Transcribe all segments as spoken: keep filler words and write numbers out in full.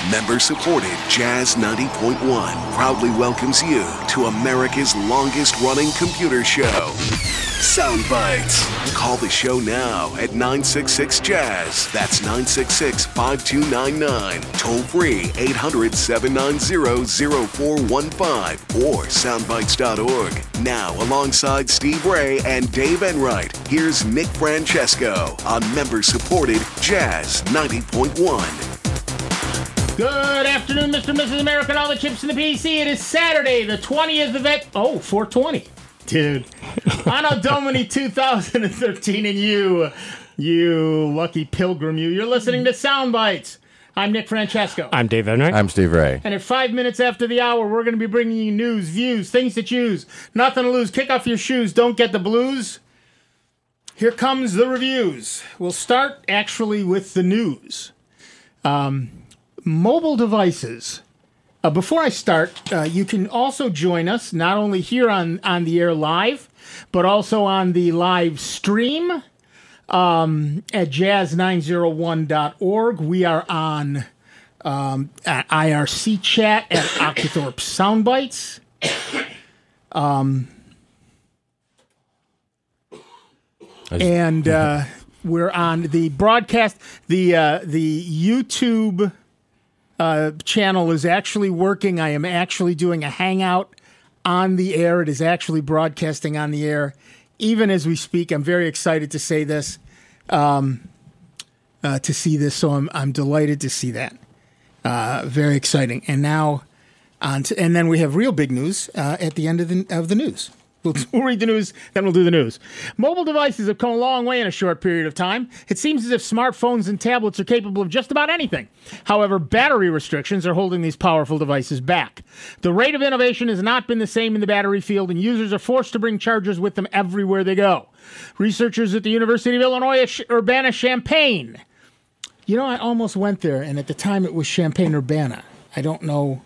Member-supported Jazz ninety point one proudly welcomes you to America's longest-running computer show, Sound Bites. Call the show now at nine six six Jazz. That's nine six six, five two nine nine. Toll free eight hundred, seven nine zero, zero four one five or soundbites dot org. Now, alongside Steve Ray and Dave Enright, here's Nick Francesco on member-supported Jazz ninety point one. Good afternoon, Mister and Missus America, and all the chips in the P C. It is Saturday, the twentieth of it. Oh, four twenty. Dude. Anno Domini two thousand thirteen, and you, you lucky pilgrim, you, you're listening to Sound Bites. I'm Nick Francesco. I'm Dave Enright. I'm Steve Ray. And at five minutes after the hour, we're going to be bringing you news, views, things to choose. Nothing to lose. Kick off your shoes. Don't get the blues. Here comes the reviews. We'll start, actually, with the news. Um... Mobile devices. Uh, before I start, uh, you can also join us not only here on, on the air live, but also on the live stream um, at jazz nine oh one dot org. We are on um, at I R C chat at Octothorpe Soundbites. Um, and uh, we're on the broadcast, the uh, the YouTube Uh, channel is actually working. I am actually doing a hangout on the air. It is actually broadcasting on the air even as we speak. I'm very excited to say this, um, uh, to see this. So I'm I'm delighted to see that. Uh, very exciting. And now, on to, and then we have real big news uh, at the end of the of the news. We'll, we'll read the news, then we'll do the news. Mobile devices have come a long way in a short period of time. It seems as if smartphones and tablets are capable of just about anything. However, battery restrictions are holding these powerful devices back. The rate of innovation has not been the same in the battery field, and users are forced to bring chargers with them everywhere they go. Researchers at the University of Illinois at Urbana-Champaign. You know, I almost went there, and at the time it was Champaign-Urbana. I don't know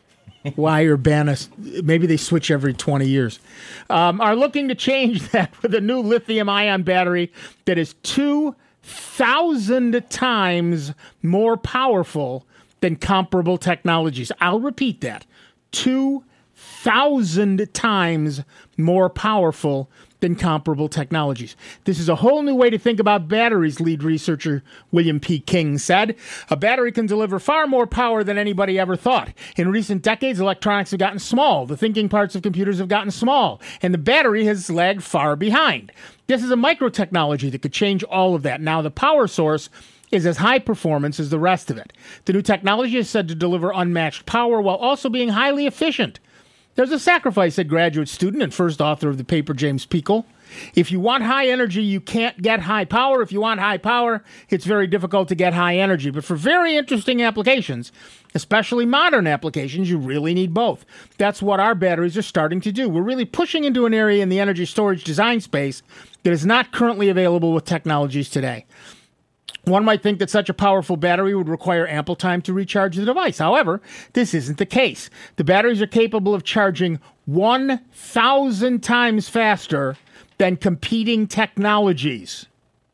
why Urbana, maybe they switch every twenty years, um, are looking to change that with a new lithium-ion battery that is two thousand times more powerful than comparable technologies. I'll repeat that. two thousand times more powerful than comparable technologies. This is a whole new way to think about batteries, lead researcher William P. King said. A battery can deliver far more power than anybody ever thought. In recent decades, electronics have gotten small. The thinking parts of computers have gotten small, and the battery has lagged far behind. This is a microtechnology that could change all of that. Now, the power source is as high performance as the rest of it. The new technology is said to deliver unmatched power while also being highly efficient. There's a sacrifice, said graduate student and first author of the paper, James Peekle. If you want high energy, you can't get high power. If you want high power, it's very difficult to get high energy. But for very interesting applications, especially modern applications, you really need both. That's what our batteries are starting to do. We're really pushing into an area in the energy storage design space that is not currently available with technologies today. One might think that such a powerful battery would require ample time to recharge the device. However, this isn't the case. The batteries are capable of charging one thousand times faster than competing technologies.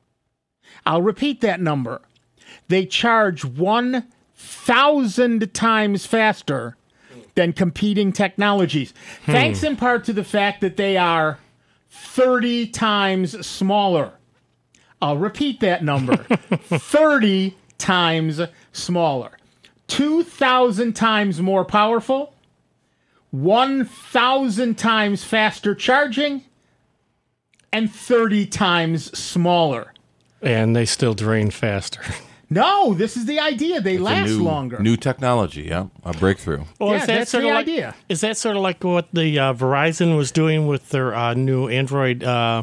I'll repeat that number. They charge one thousand times faster than competing technologies, hmm. thanks in part to the fact that they are thirty times smaller. I'll repeat that number. thirty times smaller. two thousand times more powerful. one thousand times faster charging. And thirty times smaller. And they still drain faster. No, this is the idea. They it's last a new, longer. New technology, yeah. A breakthrough. Well, yeah, is that that's sort the of like, idea. Is that sort of like what the uh, Verizon was doing with their uh, new Android uh,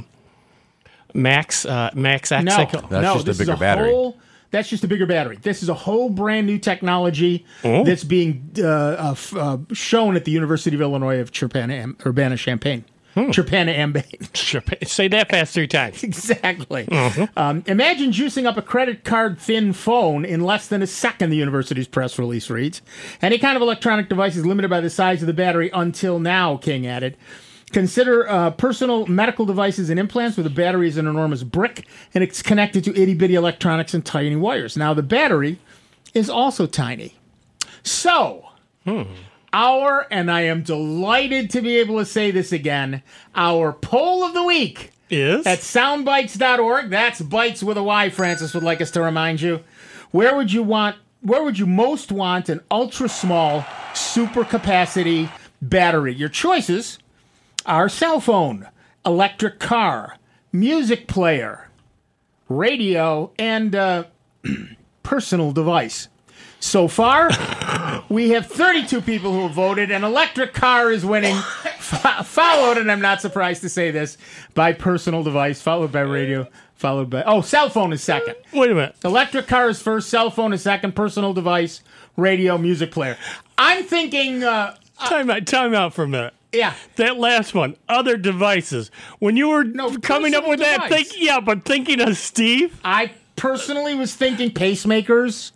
Max uh, Max X? No, That's no, just a this bigger is a battery. Whole, that's just a bigger battery. This is a whole brand new technology oh. that's being uh, uh, f- uh, shown at the University of Illinois of Urbana-Champaign. Hmm. Urbana-Champaign. Say that fast three times. Exactly. Mm-hmm. Um, imagine juicing up a credit card thin phone in less than a second, the university's press release reads. Any kind of electronic device is limited by the size of the battery until now, King added. Consider uh, personal medical devices and implants where the battery is an enormous brick and it's connected to itty-bitty electronics and tiny wires. Now, the battery is also tiny. So, Hmm. our, and I am delighted to be able to say this again, our poll of the week Is? at soundbites dot org. That's bites with a Y, Francis would like us to remind you. Where would you want, where would you most want an ultra small super capacity battery? Your choices are cell phone, electric car, music player, radio, and uh, personal device. So far, we have thirty-two people who have voted, and electric car is winning, fo- followed, and I'm not surprised to say this, by personal device, followed by radio, followed by, oh, cell phone is second. Wait a minute. Electric car is first, cell phone is second, personal device, radio, music player. I'm thinking, uh, Time out, time out for a minute. yeah, That last one, other devices. When you were No, coming up personal with that, device. think, yeah, but thinking of Steve. I personally was thinking pacemakers,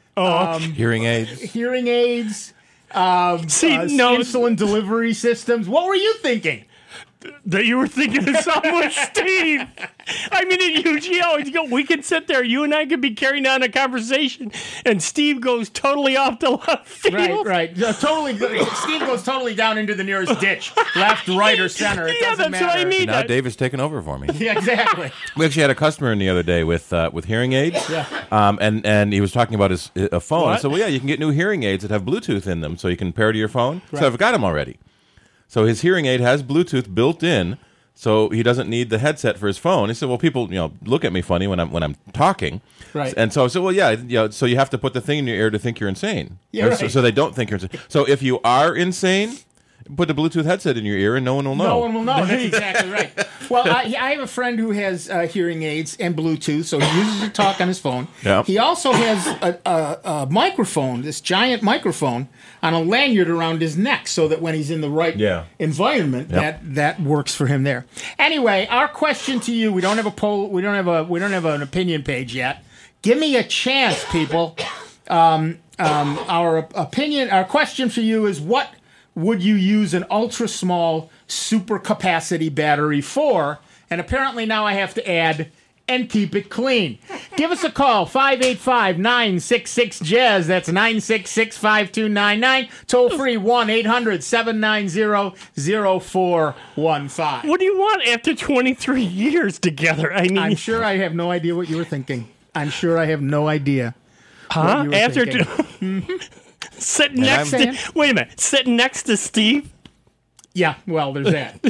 Oh, Hearing aids. hearing aids, um, see, uh, no, insulin delivery systems. What were you thinking? that you were thinking of something with Steve. I mean, it usually always go. We could sit there, you and I could be carrying on a conversation, and Steve goes totally off the left field. Right, right. Uh, totally. Steve goes totally down into the nearest ditch, left, right, or center. It Yeah, doesn't that's matter. what I mean. Now Dave is taking over for me. Yeah, exactly. We actually had a customer in the other day with uh, with hearing aids. Yeah. Um, and, and he was talking about his a phone. I What? said, well, yeah, you can get new hearing aids that have Bluetooth in them, so you can pair to your phone. So I've got them already. So his hearing aid has Bluetooth built in, so he doesn't need the headset for his phone. He said, well, people, you know, look at me funny when I'm when I'm talking. Right. And so I said, well, yeah, you know, so you have to put the thing in your ear to think you're insane. Yeah, Or so, right. so they don't think you're insane. So if you are insane, put the Bluetooth headset in your ear and no one will know. No one will know. That's exactly right. Well, I, I have a friend who has uh, hearing aids and Bluetooth, so he uses it to talk on his phone. Yeah. He also has a, a, a microphone, this giant microphone, on a lanyard around his neck, so that when he's in the right Yeah. environment, Yep. that that works for him there. Anyway, our question to you: we don't have a poll, we don't have a, we don't have an opinion page yet. Give me a chance, people. Um, um, our opinion, our question for you is: what would you use an ultra small super capacity battery for? And apparently now I have to add and keep it clean. Give us a call, five eight five, nine six six, jazz. That's nine six six, five two nine nine. Toll free one eight hundred, seven nine zero, zero four one five. What do you want after twenty-three years together? I mean, I'm sure I have no idea what you were thinking. I'm sure I have no idea. huh? you were After thinking. sitting next I'm- to wait a minute, sitting next to Steve. Yeah, well, there's that.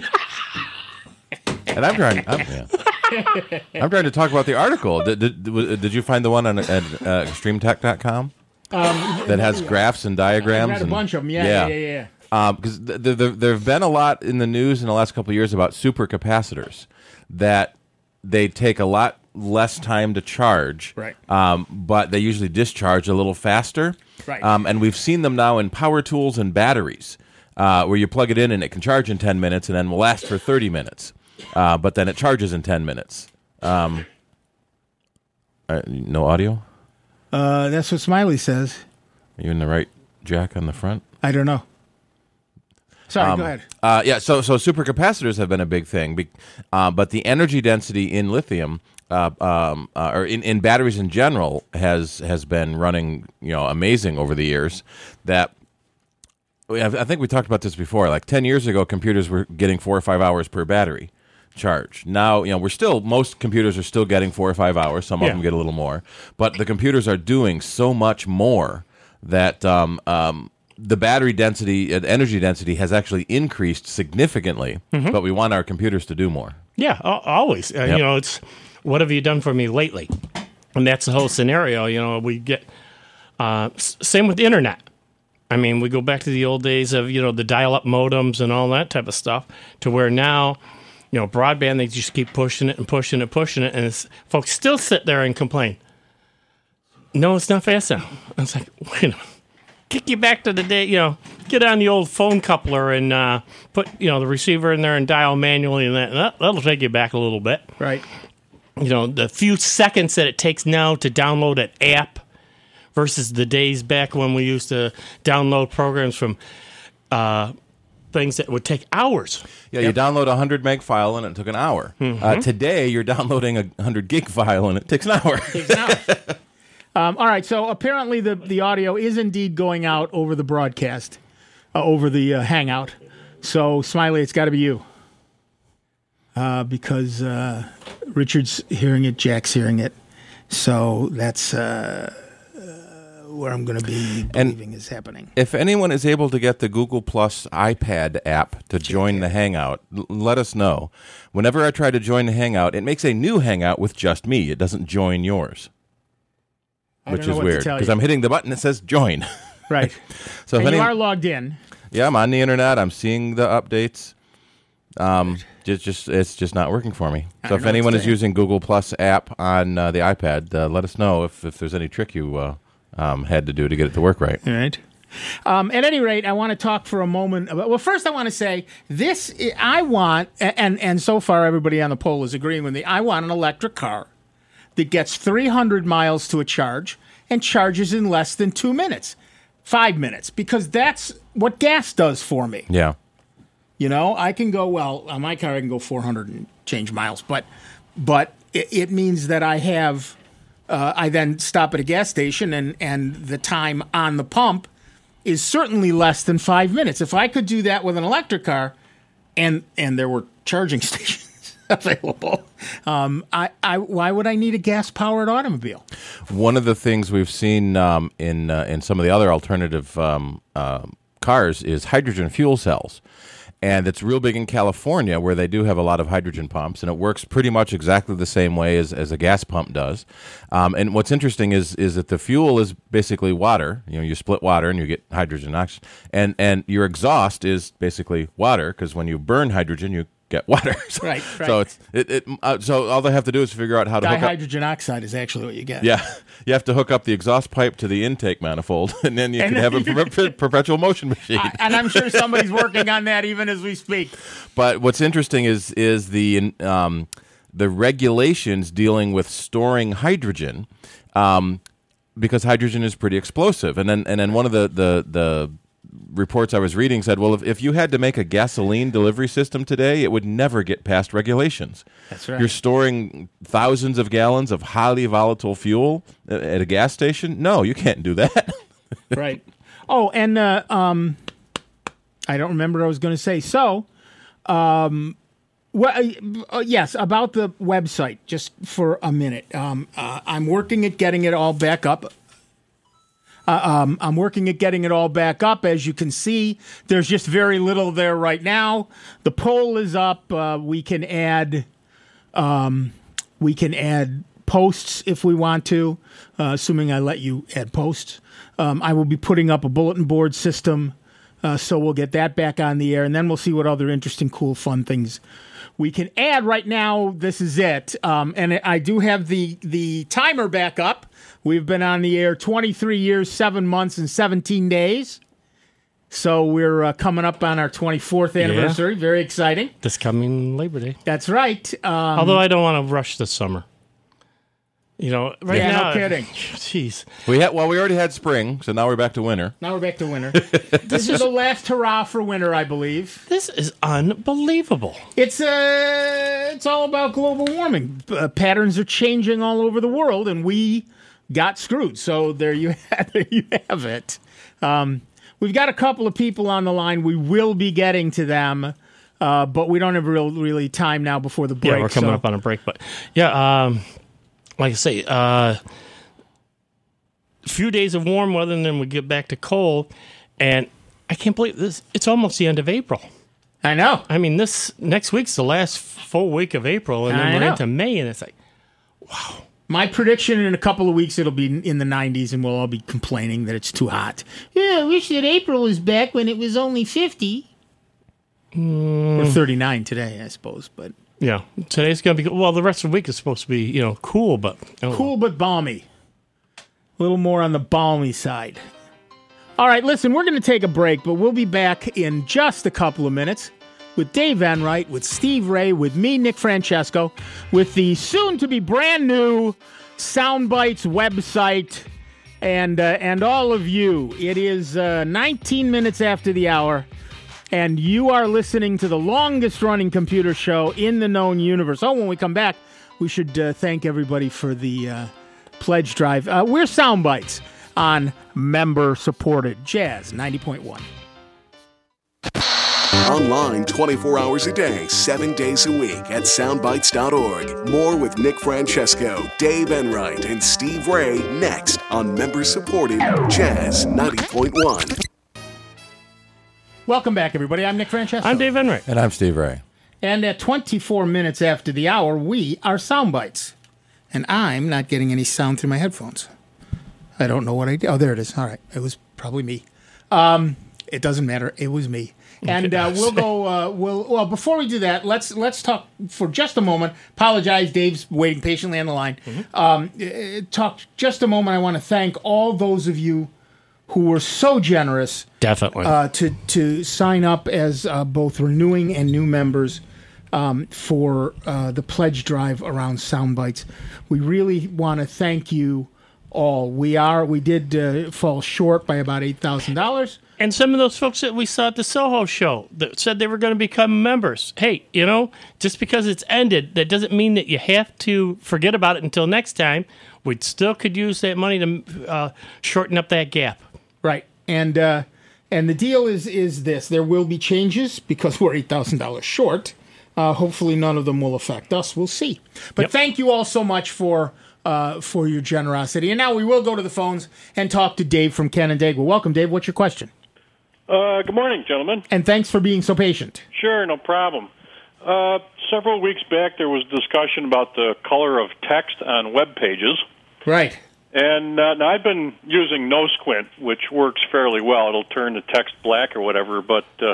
And I'm trying. I'm, yeah. I'm trying to talk about the article. Did, did, did you find the one on at uh, extreme tech dot com um, that has graphs and diagrams? I read a and, bunch of them. Yeah, yeah, yeah. yeah. Because th- th- th- there have been a lot in the news in the last couple of years about supercapacitors that they take a lot less time to charge, Right. Um, but they usually discharge a little faster, Right. Um, and we've seen them now in power tools and batteries, uh, where you plug it in and it can charge in ten minutes and then will last for thirty minutes, uh, but then it charges in ten minutes. Um, uh, no audio? Uh, that's what Smiley says. Are you in the right jack on the front? I don't know. Sorry, go ahead. Uh, yeah, so so supercapacitors have been a big thing, be, uh, but the energy density in lithium, uh, um, uh, or in, in batteries in general, has has been running, you know, amazing over the years. That I think we talked about this before. Like ten years ago, computers were getting four or five hours per battery charge. Now, you know, we're still most computers are still getting four or five hours. Some of Yeah. them get a little more, but the computers are doing so much more that. Um, um, the battery density and energy density has actually increased significantly, but we want our computers to do more. Yeah, al- always. Uh, Yep. You know, it's what have you done for me lately? And that's the whole scenario. You know, we get uh, s- same with the internet. I mean, we go back to the old days of, you know, the dial-up modems and all that type of stuff, to where now, you know, broadband, they just keep pushing it and pushing it, pushing it, and it's, folks still sit there and complain. No, it's not fast enough. I was like, wait a minute. Kick you back to the day, you know, get on the old phone coupler and uh, put, you know, the receiver in there and dial manually, and that, that that'll take you back a little bit. Right. You know, the few seconds that it takes now to download an app versus the days back when we used to download programs from uh, things that would take hours. Yeah, you download a one hundred meg file and it took an hour. Uh, today, you're downloading a one hundred gig file and it takes an hour. Takes an hour. Um, all right, so apparently the, the audio is indeed going out over the broadcast, uh, over the uh, Hangout. So, Smiley, it's got to be you. Uh, because uh, Richard's hearing it, Jack's hearing it. So that's uh, uh, where I'm going to be believing is happening. If anyone is able to get the Google Plus iPad app to join yeah. the Hangout, l- let us know. Whenever I try to join the Hangout, it makes a new Hangout with just me. It doesn't join yours, I which don't know is what to weird tell because you. I'm hitting the button that says join. Right. So if and any, you are logged in. yeah, I'm on the internet. I'm seeing the updates. Um, just, just it's just not working for me. I So don't if know anyone what to is say. using Google Plus app on uh, the iPad, uh, let us know if, if there's any trick you uh, um, had to do to get it to work right. All right. Um, at any rate, I want to talk for a moment about. Well, first, I want to say this: I want, and and so far, everybody on the poll is agreeing with me. I want an electric car that gets three hundred miles to a charge and charges in less than two minutes, five minutes, because that's what gas does for me. Yeah. You know, I can go, well, on my car, I can go four hundred and change miles, but but it, it means that I have, uh, I then stop at a gas station and, and the time on the pump is certainly less than five minutes. If I could do that with an electric car and and there were charging stations available, um, I, I why would I need a gas-powered automobile? One of the things we've seen um, in uh, in some of the other alternative um, uh, cars is hydrogen fuel cells. And it's real big in California where they do have a lot of hydrogen pumps, and it works pretty much exactly the same way as, as a gas pump does. Um, and what's interesting is is that the fuel is basically water. You know, you split water and you get hydrogen oxygen. And, and your exhaust is basically water because when you burn hydrogen, you get water. so, Right, right. So it's it, it uh, so all they have to do is figure out how to hook up. Dihydrogen oxide is actually what you get. Yeah, you have to hook up the exhaust pipe to the intake manifold, and then you And can then have a you- per- perpetual motion machine. I, and I'm sure somebody's working on that even as we speak. But what's interesting is is the um, the regulations dealing with storing hydrogen, um, because hydrogen is pretty explosive. And then and then one of the the, the reports I was reading said, well, if, if you had to make a gasoline delivery system today, it would never get past regulations. That's right. You're storing thousands of gallons of highly volatile fuel at a gas station. No, you can't do that. Right. Oh, and uh, um, I don't remember what I was going to say. So, um, well, uh, uh, yes, about the website, just for a minute. Um, uh, I'm working at getting it all back up. Uh, um, I'm working at getting it all back up. As you can see, there's just very little there right now. The poll is up. Uh, we can add, um, we can add posts if we want to, uh, assuming I let you add posts. Um, I will be putting up a bulletin board system, uh, so we'll get that back on the air, and then we'll see what other interesting, cool, fun things we can add. Right now, this is it, um, and I do have the the timer back up. We've been on the air twenty-three years, seven months, and seventeen days. So we're uh, coming up on our twenty-fourth anniversary. Yeah. Very exciting. This coming Labor Day. That's right. Um, Although I don't want to rush this summer. You know, right yeah, now. no kidding. Jeez. We had well, we already had spring, so now we're back to winter. Now we're back to winter. This is the last hurrah for winter, I believe. This is unbelievable. It's uh, it's all about global warming. Uh, patterns are changing all over the world, and we got screwed. So there you have, there you have it. Um, we've got a couple of people on the line. We will be getting to them, uh, but we don't have real really time now before the break. Yeah, we're coming so. up on a break, but yeah. Um, Like I say, a uh, few days of warm weather, and then we get back to cold. And I can't believe this. It's almost the end of April. I know. I mean, this next week's the last full week of April, and then I we're know. into May, and it's like, wow. My prediction in a couple of weeks, it'll be in the nineties, and we'll all be complaining that it's too hot. Yeah, I wish that April was back when it was only fifty. Mm. Or thirty-nine today, I suppose, but... Yeah, today's going to be, well, the rest of the week is supposed to be, you know, cool, but. Oh. Cool but balmy. A little more on the balmy side. All right, listen, we're going to take a break, but we'll be back in just a couple of minutes with Dave Enright, with Steve Ray, with me, Nick Francesco, with the soon-to-be brand-new Soundbites website, and, uh, and all of you. It is uh, nineteen minutes after the hour. And you are listening to the longest-running computer show in the known universe. Oh, when we come back, we should uh, thank everybody for the uh, pledge drive. Uh, we're Soundbites on member-supported Jazz ninety point one. Online twenty-four hours a day, seven days a week at soundbites dot org. More with Nick Francesco, Dave Enright, and Steve Ray next on member-supported Jazz ninety point one. Welcome back, everybody. I'm Nick Francesco. I'm Dave Enright. And I'm Steve Ray. And at twenty-four minutes after the hour, we are Soundbites. And I'm not getting any sound through my headphones. I don't know what I did. Oh, there it is. All right. It was probably me. Um, it doesn't matter. It was me. And uh, we'll go. Uh, we'll well before we do that, let's let's talk for just a moment. Apologize, Dave's waiting patiently on the line. Mm-hmm. Um, uh, talk just a moment. I want to thank all those of you who were so generous, definitely, uh, to to sign up as uh, both renewing and new members um, for uh, the pledge drive around Soundbites. We really want to thank you all. We are we did uh, fall short by about eight thousand dollars. And some of those folks that we saw at the Soho show that said they were going to become members. Hey, you know, just because it's ended, that doesn't mean that you have to forget about it until next time. We still could use that money to uh, shorten up that gap. Right. And uh, and the deal is is this. There will be changes because we're eight thousand dollars short. Uh, hopefully none of them will affect us. We'll see. But yep. Thank you all so much for uh, for your generosity. And now we will go to the phones and talk to Dave from Canandaigua. Welcome, Dave. What's your question? Uh, good morning, gentlemen. And thanks for being so patient. Sure, no problem. Uh, several weeks back, there was discussion about the color of text on web pages. Right. And uh, now I've been using No Squint, which works fairly well. It'll turn the text black or whatever. But uh,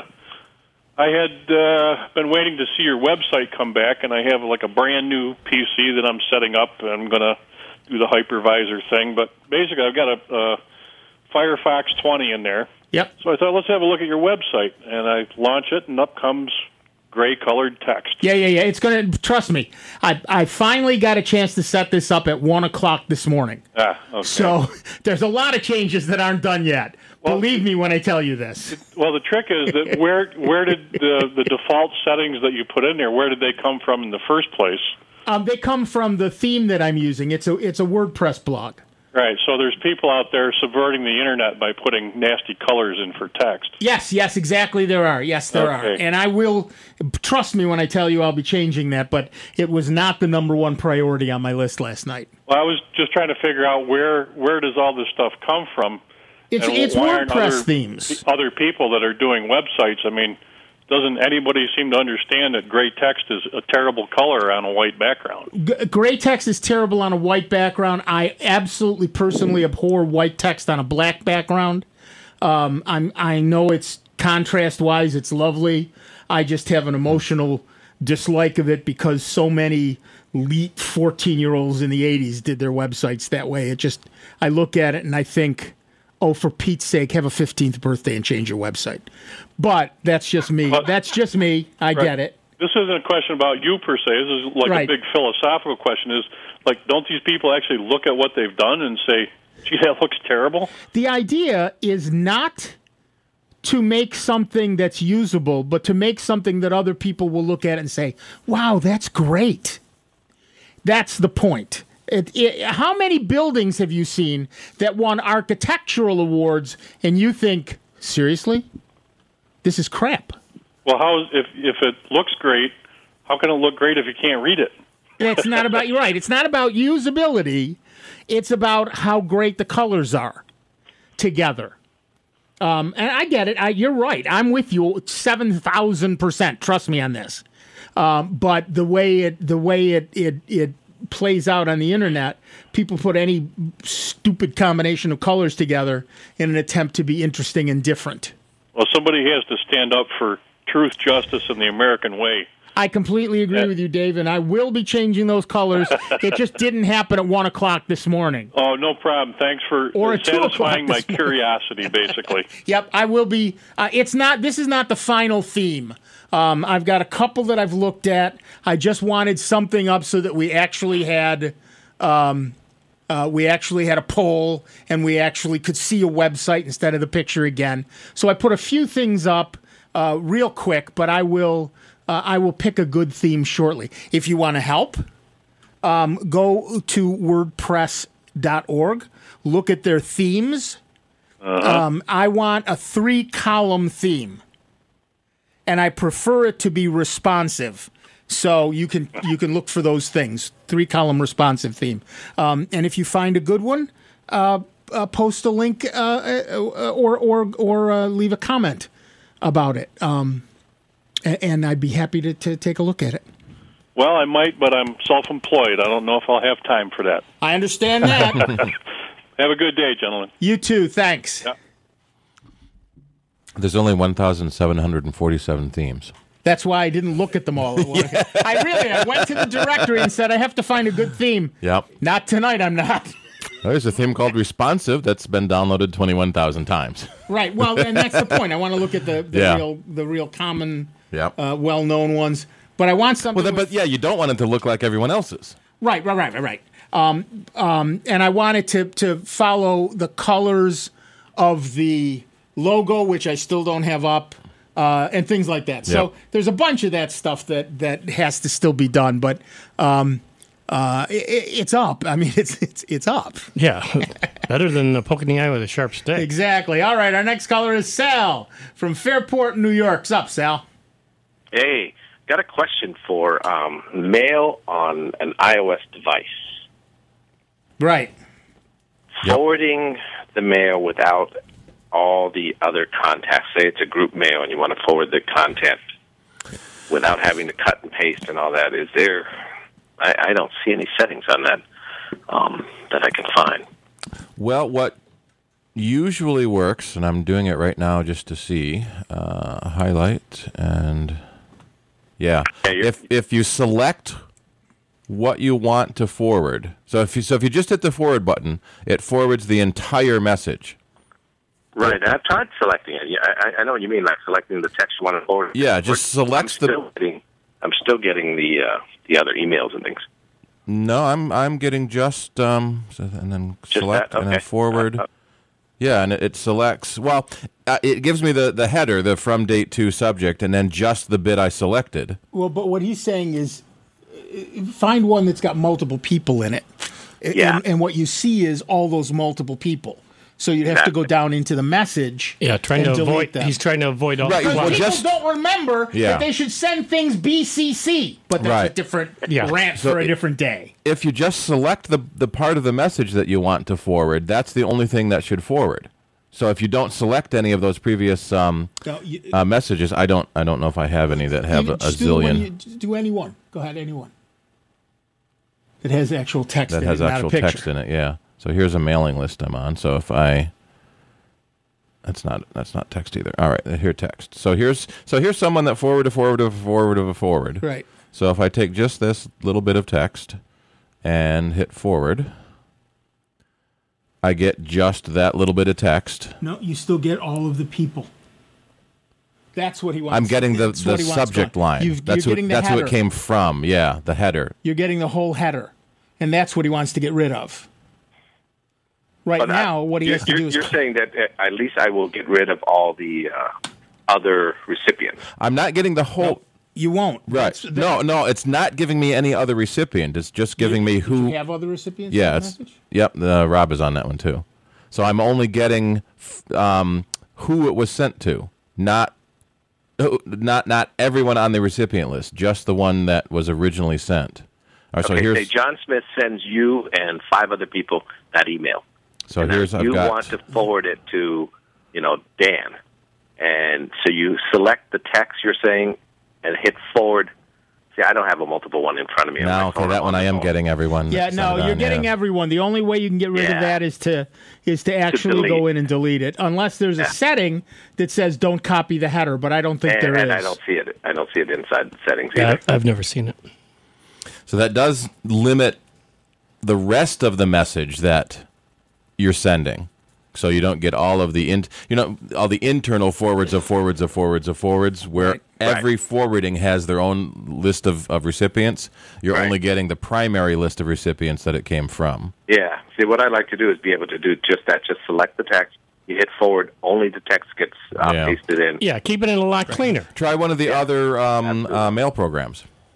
I had uh, been waiting to see your website come back, and I have like a brand new P C that I'm setting up. And I'm going to do the hypervisor thing. But basically, I've got a, a Firefox twenty in there. Yep. So I thought, let's have a look at your website. And I launch it, and up comes gray-colored text. Yeah, yeah, yeah. It's going to, trust me, I I finally got a chance to set this up at one o'clock this morning. Ah, okay. So there's a lot of changes that aren't done yet. Well, Believe me when I tell you this. Well, the trick is that where where did the, the default settings that you put in there, where did they come from in the first place? Um, they come from the theme that I'm using. It's a it's a WordPress blog. Right, so there's people out there subverting the internet by putting nasty colors in for text. Yes, yes, exactly there are. Yes, there okay. are. And I will, trust me when I tell you I'll be changing that, but it was not the number one priority on my list last night. Well, I was just trying to figure out where where does all this stuff come from? It's, it's WordPress other, themes. Other people that are doing websites, I mean, doesn't anybody seem to understand that gray text is a terrible color on a white background? G- gray text is terrible on a white background. I absolutely personally abhor white text on a black background. Um, I'm, I know it's contrast-wise, it's lovely. I just have an emotional dislike of it because so many elite fourteen-year-olds in the eighties did their websites that way. It just, I look at it and I think, oh, for Pete's sake, have a fifteenth birthday and change your website. But that's just me. But, that's just me. I right. get it. This isn't a question about you, per se. This is like right. a big philosophical question. Is like, don't these people actually look at what they've done and say, gee, that looks terrible? The idea is not to make something that's usable, but to make something that other people will look at and say, wow, that's great. That's the point. It, it, how many buildings have you seen that won architectural awards and you think, seriously? This is crap. Well, how is, if if it looks great, how can it look great if you can't read it? It's not about, you're right, it's not about usability. It's about how great the colors are together. Um, and I get it. I, you're right. I'm with you seven thousand percent. Trust me on this. Um, but the way it the way it, it it plays out on the internet, people put any stupid combination of colors together in an attempt to be interesting and different. Well, somebody has to stand up for truth, justice, and the American way. I completely agree yeah. with you, Dave, and I will be changing those colors. It just didn't happen at one o'clock this morning. Oh, no problem. Thanks for or satisfying my morning. curiosity, basically. Yep, I will be. Uh, it's not. This is not the final theme. Um, I've got a couple that I've looked at. I just wanted something up so that we actually had, um, uh, we actually had a poll and we actually could see a website instead of the picture again. So I put a few things up uh, real quick, but I will. Uh, I will pick a good theme shortly. If you want to help, um, go to WordPress dot org. Look at their themes. Uh-huh. Um, I want a three-column theme, and I prefer it to be responsive. So you can you can look for those things. Three-column responsive theme. Um, and if you find a good one, uh, uh, post a link uh, or or or uh, leave a comment about it. Um, and I'd be happy to, to take a look at it. Well, I might, but I'm self-employed. I don't know if I'll have time for that. I understand that. Have a good day, gentlemen. You too. Thanks. Yeah. There's only one thousand seven hundred forty-seven themes. That's why I didn't look at them all. yeah. I really, I went to the directory and said, I have to find a good theme. Yep. Not tonight, I'm not. There's a theme called Responsive that's been downloaded twenty-one thousand times. Right. Well, and that's the point. I want to look at the, the yeah. real, the real common, yep. uh, well-known ones. But I want something. Well, then, with, but yeah, you don't want it to look like everyone else's. Right, right, right, right, right. Um, um, and I want it to to follow the colors of the logo, which I still don't have up. Uh, and things like that. So yep. there's a bunch of that stuff that, that has to still be done, but um, uh, it, it's up. I mean, it's it's it's up. Yeah, better than poking the eye with a sharp stick. Exactly. All right, our next caller is Sal from Fairport, New York. What's up, Sal? Hey, got a question for um, mail on an iOS device. Right. Forwarding the mail without all the other contacts. Say it's a group mail and you want to forward the content without having to cut and paste and all that. Is there, I, I don't see any settings on that um, that I can find. Well, what usually works, and I'm doing it right now just to see, uh, highlight, and yeah, yeah if if you select what you want to forward, so if you, so if you just hit the forward button, it forwards the entire message. Right, I've tried selecting it. Yeah, I, I know what you mean, like selecting the text you want to forward. Yeah, just select I'm the. Still getting, I'm still getting the uh, the other emails and things. No, I'm I'm getting just um, and then Just select that? and then Okay. forward. Uh, uh, Yeah, and it, it selects. Well, uh, it gives me the, the header, the from date to subject, and then just the bit I selected. Well, but what he's saying is uh, find one that's got multiple people in it. Yeah. And, and what you see is all those multiple people. So you'd have to go down into the message. Yeah, trying to and delete avoid. them. He's trying to avoid all. Right, Because well, Well, people just- don't remember Yeah. that they should send things B C C, but that's a Right. different Yeah. rant So for a it- different day. If you just select the the part of the message that you want to forward, that's the only thing that should forward. So if you don't select any of those previous um, No, you, uh, messages, I don't I don't know if I have any that have you a, a just do the one zillion you- just do any one. Go ahead, any one. It has actual text that in has it, actual not a picture. text in it. Yeah. So here's a mailing list I'm on. So if I That's not that's not text either. All right, here text. So here's so here's someone that forward a forward of a forward of a forward. Right. So if I take just this little bit of text and hit forward, I get just that little bit of text. No, you still get all of the people. That's what he wants. I'm getting the, That's the what he wants subject going. line. You've, that's you're what getting the that's header. what it came from. Yeah, the header. You're getting the whole header, and that's what he wants to get rid of. Right But I- now, what he you're, has to you're, do is You're saying that uh, at least I will get rid of all the uh, other recipients. I'm not getting the whole you won't. right. That's- No, no, it's not giving me any other recipient. It's just giving me Did who. you have other recipients? Yeah, in the it's message? yep. The Rob is on that one too. So I'm only getting f- um, who it was sent to, not who- not not everyone on the recipient list, just the one that was originally sent. All right, so Okay, here's say John Smith sends you and five other people that email. so and here's then I've you got want to forward it to, you know, Dan, and so you select the text you're saying and hit forward. See, I don't have a multiple one in front of me. on now. my Okay, phone. that I'm one on I the am phone. getting everyone. Yeah, that no, sent it you're on, getting yeah. everyone. The only way you can get rid of Yeah. that is to is to actually go delete. in and delete it, unless there's a Yeah. setting that says don't copy the header. But I don't think And, there is. and I don't see it. I don't see it inside the settings Yeah, either. I- I've never seen it. So that does limit the rest of the message that you're sending. So you don't get all of the in, you know, all the internal forwards of forwards of forwards of forwards, where Right. every forwarding has their own list of, of recipients. You're Right. only getting the primary list of recipients that it came from. Yeah. See, what I like to do is be able to do just that. Just select the text. You hit forward. Only the text gets uh, Yeah. pasted in. Yeah, keeping it a lot cleaner. Try one of the other um, uh, mail programs.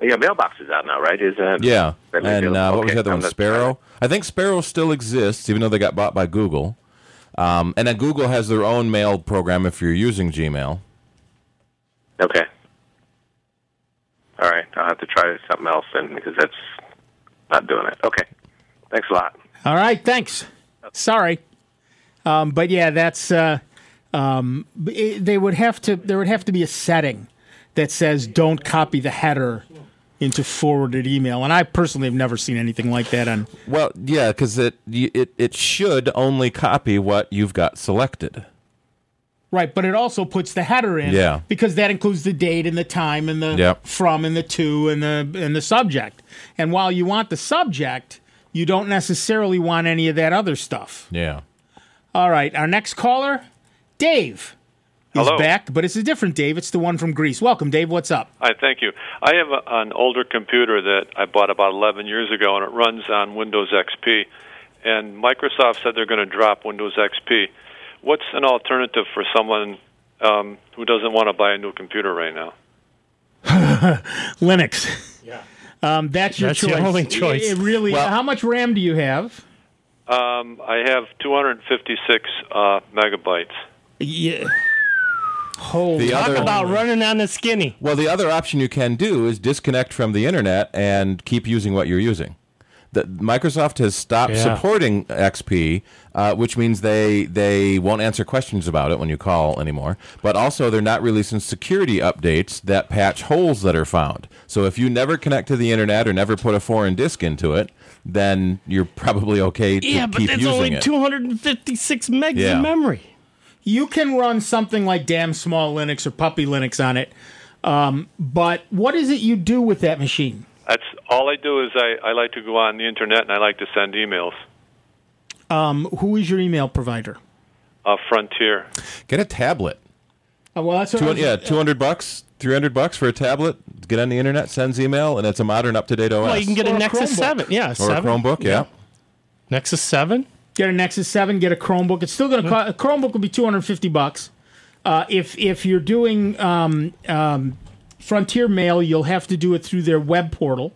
Yeah, Mailbox is out now, right? Is that Yeah, that and uh, what was okay, the other I'm one? gonna Sparrow. try I think Sparrow still exists, even though they got bought by Google. Um, and then Google has their own mail program if you're using Gmail. it. Okay. All right, I'll have to try something else then because that's not doing it. Okay, thanks a lot. All right, thanks. Sorry, um, but yeah, that's uh, um, it, they would have to. There would have to be a setting that says don't copy the header into forwarded email, and I personally have never seen anything like that on. Well, yeah, because it, it it should only copy what you've got selected. Right, but it also puts the header in, Yeah. because that includes the date and the time and the Yep. from and the to and the and the subject. And while you want the subject, you don't necessarily want any of that other stuff. Yeah. All right, our next caller, Dave, is Hello. back, but it's a different Dave. It's the one from Greece. Welcome, Dave. What's up? Hi, thank you. I have a, an older computer that I bought about eleven years ago, and it runs on Windows X P. And Microsoft said they're going to drop Windows X P. What's an alternative for someone um, who doesn't want to buy a new computer right now? Linux. Yeah. Um, that's your That's the choice. only choice. It, it really. Well- how much RAM do you have? Um, I have two hundred fifty-six uh, megabytes. Yeah. Holy. The Talk other- about running on the skinny. Well, the other option you can do is disconnect from the internet and keep using what you're using. The, Microsoft has stopped Yeah. supporting X P, uh, which means they they won't answer questions about it when you call anymore. But also, they're not releasing security updates that patch holes that are found. So if you never connect to the internet or never put a foreign disk into it, then you're probably okay to Yeah, but keep that's using only it. two hundred fifty-six megs Yeah. of memory. You can run something like Damn Small Linux or Puppy Linux on it, um, but what is it you do with that machine? That's all I do is I, I like to go on the internet and I like to send emails. Um, who is your email provider? Uh, Frontier. Get a tablet. Oh, well, that's what Two, I was- yeah, two hundred bucks, three hundred bucks for a tablet. Get on the internet, sends email, and it's a modern, up to date O S. Well, you can get Or a a Nexus Chromebook. seven. Yeah, or seven. a Chromebook. Yeah. Nexus seven. Get a Nexus seven, get a Chromebook. It's still going to cost. A Chromebook will be two hundred fifty bucks. Uh, if if you're doing um, um, Frontier Mail, you'll have to do it through their web portal,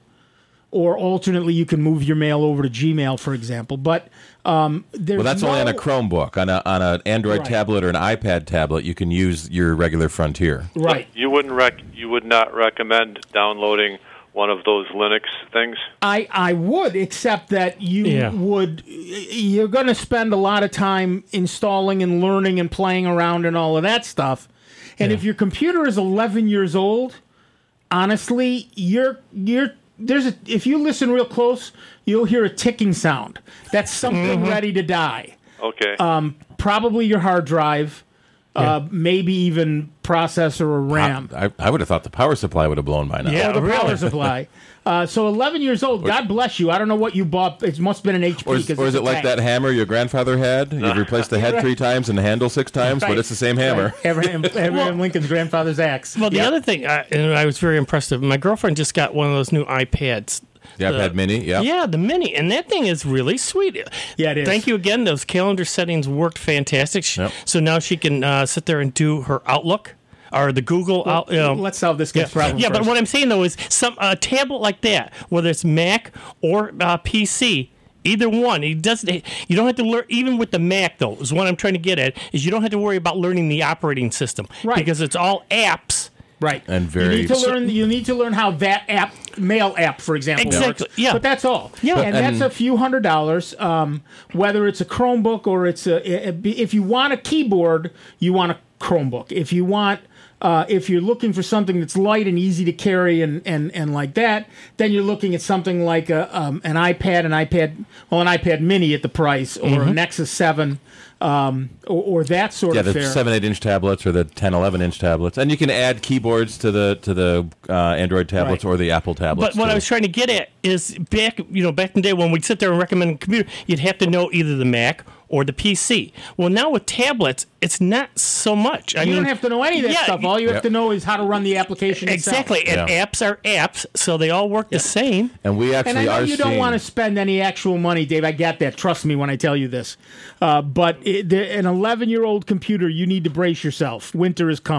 or alternately, you can move your mail over to Gmail, for example. But um, there's Well, that's no, only on a Chromebook. On a on an Android Right. tablet or an iPad tablet, you can use your regular Frontier. right. You wouldn't rec- you would not recommend downloading one of those Linux things? I, I would, except that you Yeah. would, you're going to spend a lot of time installing and learning and playing around and all of that stuff. And if your computer is eleven years old, honestly, you're you're there's a if you listen real close, you'll hear a ticking sound. That's something ready to die. Okay. Um, probably your hard drive, uh, maybe even processor or RAM. I, I would have thought the power supply would have blown by now. Yeah. Or the really? power supply. Uh, so eleven years old. God bless you. I don't know what you bought. It must have been an H P. Or is, 'cause or is it's it a like tank. that hammer your grandfather had? You've replaced the head three times and the handle six times, Right. but it's the same hammer. Right. Abraham, Abraham Lincoln's grandfather's axe. Well, the Yeah. other thing, uh, and I was very impressed with, my girlfriend just got one of those new iPads. The iPad Mini, yeah. Yeah, the Mini, and that thing is really sweet. Yeah, it is. Thank you again. Those calendar settings worked fantastic. She- Yep. So now she can uh, sit there and do her Outlook or the Google. out, you know, Let's solve this guy's yeah, problem. yeah but first. what I'm saying though is some a tablet like that, whether it's Mac or uh, P C. Either one, it doesn't. You don't have to learn. Even with the Mac, though, is what I'm trying to get at. Is you don't have to worry about learning the operating system, Right. Because it's all apps. Right. And very- You need to learn. You need to learn how that app, mail app, for example, Exactly, works. yeah. But that's all. Yeah. And, And- that's a few hundred dollars. Um, whether it's a Chromebook or it's a, if you want a keyboard, you want a Chromebook. If you want. Uh, if you're looking for something that's light and easy to carry and, and, and like that, then you're looking at something like a, um, an iPad, an iPad, well, an iPad Mini at the price, or a Nexus seven, um, or, or that sort Yeah, of the fare. seven, eight inch tablets or the ten, eleven inch tablets, and you can add keyboards to the to the uh, Android tablets Right. or the Apple tablets. But what too. I was trying to get at is back, you know, back in the day when we'd sit there and recommend a computer, you'd have to know either the Mac or the P C. Well, now with tablets, it's not so much. I You mean, don't have to know any of that yeah, stuff. All you have Yep. to know is how to run the application itself. Exactly, and Yeah. apps are apps, so they all work the same. and we And actually I know are you don't seeing- want to spend any actual money, Dave. I get that. Trust me when I tell you this. Uh, but it, the, an eleven-year-old computer, you need to brace yourself. Winter is coming.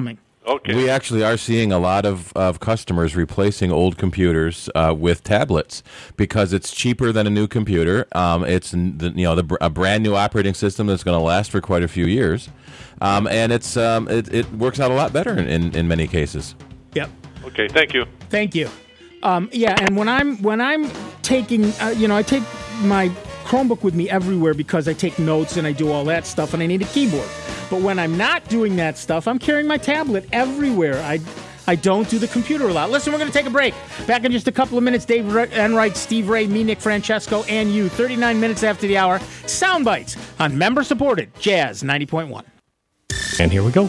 Okay. We actually are seeing a lot of, of customers replacing old computers uh, with tablets because it's cheaper than a new computer. Um, it's the, you know the, a brand new operating system that's going to last for quite a few years, um, and it's um, it, it works out a lot better in, in, in many cases. Yep. Okay, thank you. Thank you. Um, yeah, and when I'm when I'm taking, uh, you know, I take my Chromebook with me everywhere because I take notes and I do all that stuff, and I need a keyboard. But when I'm not doing that stuff, I'm carrying my tablet everywhere. I I don't do the computer a lot. Listen, we're going to take a break. Back in just a couple of minutes. Dave Enright, Steve Ray, me, Nick Francesco, and you. thirty-nine minutes after the hour. Sound Bites on member-supported Jazz ninety point one. And here we go.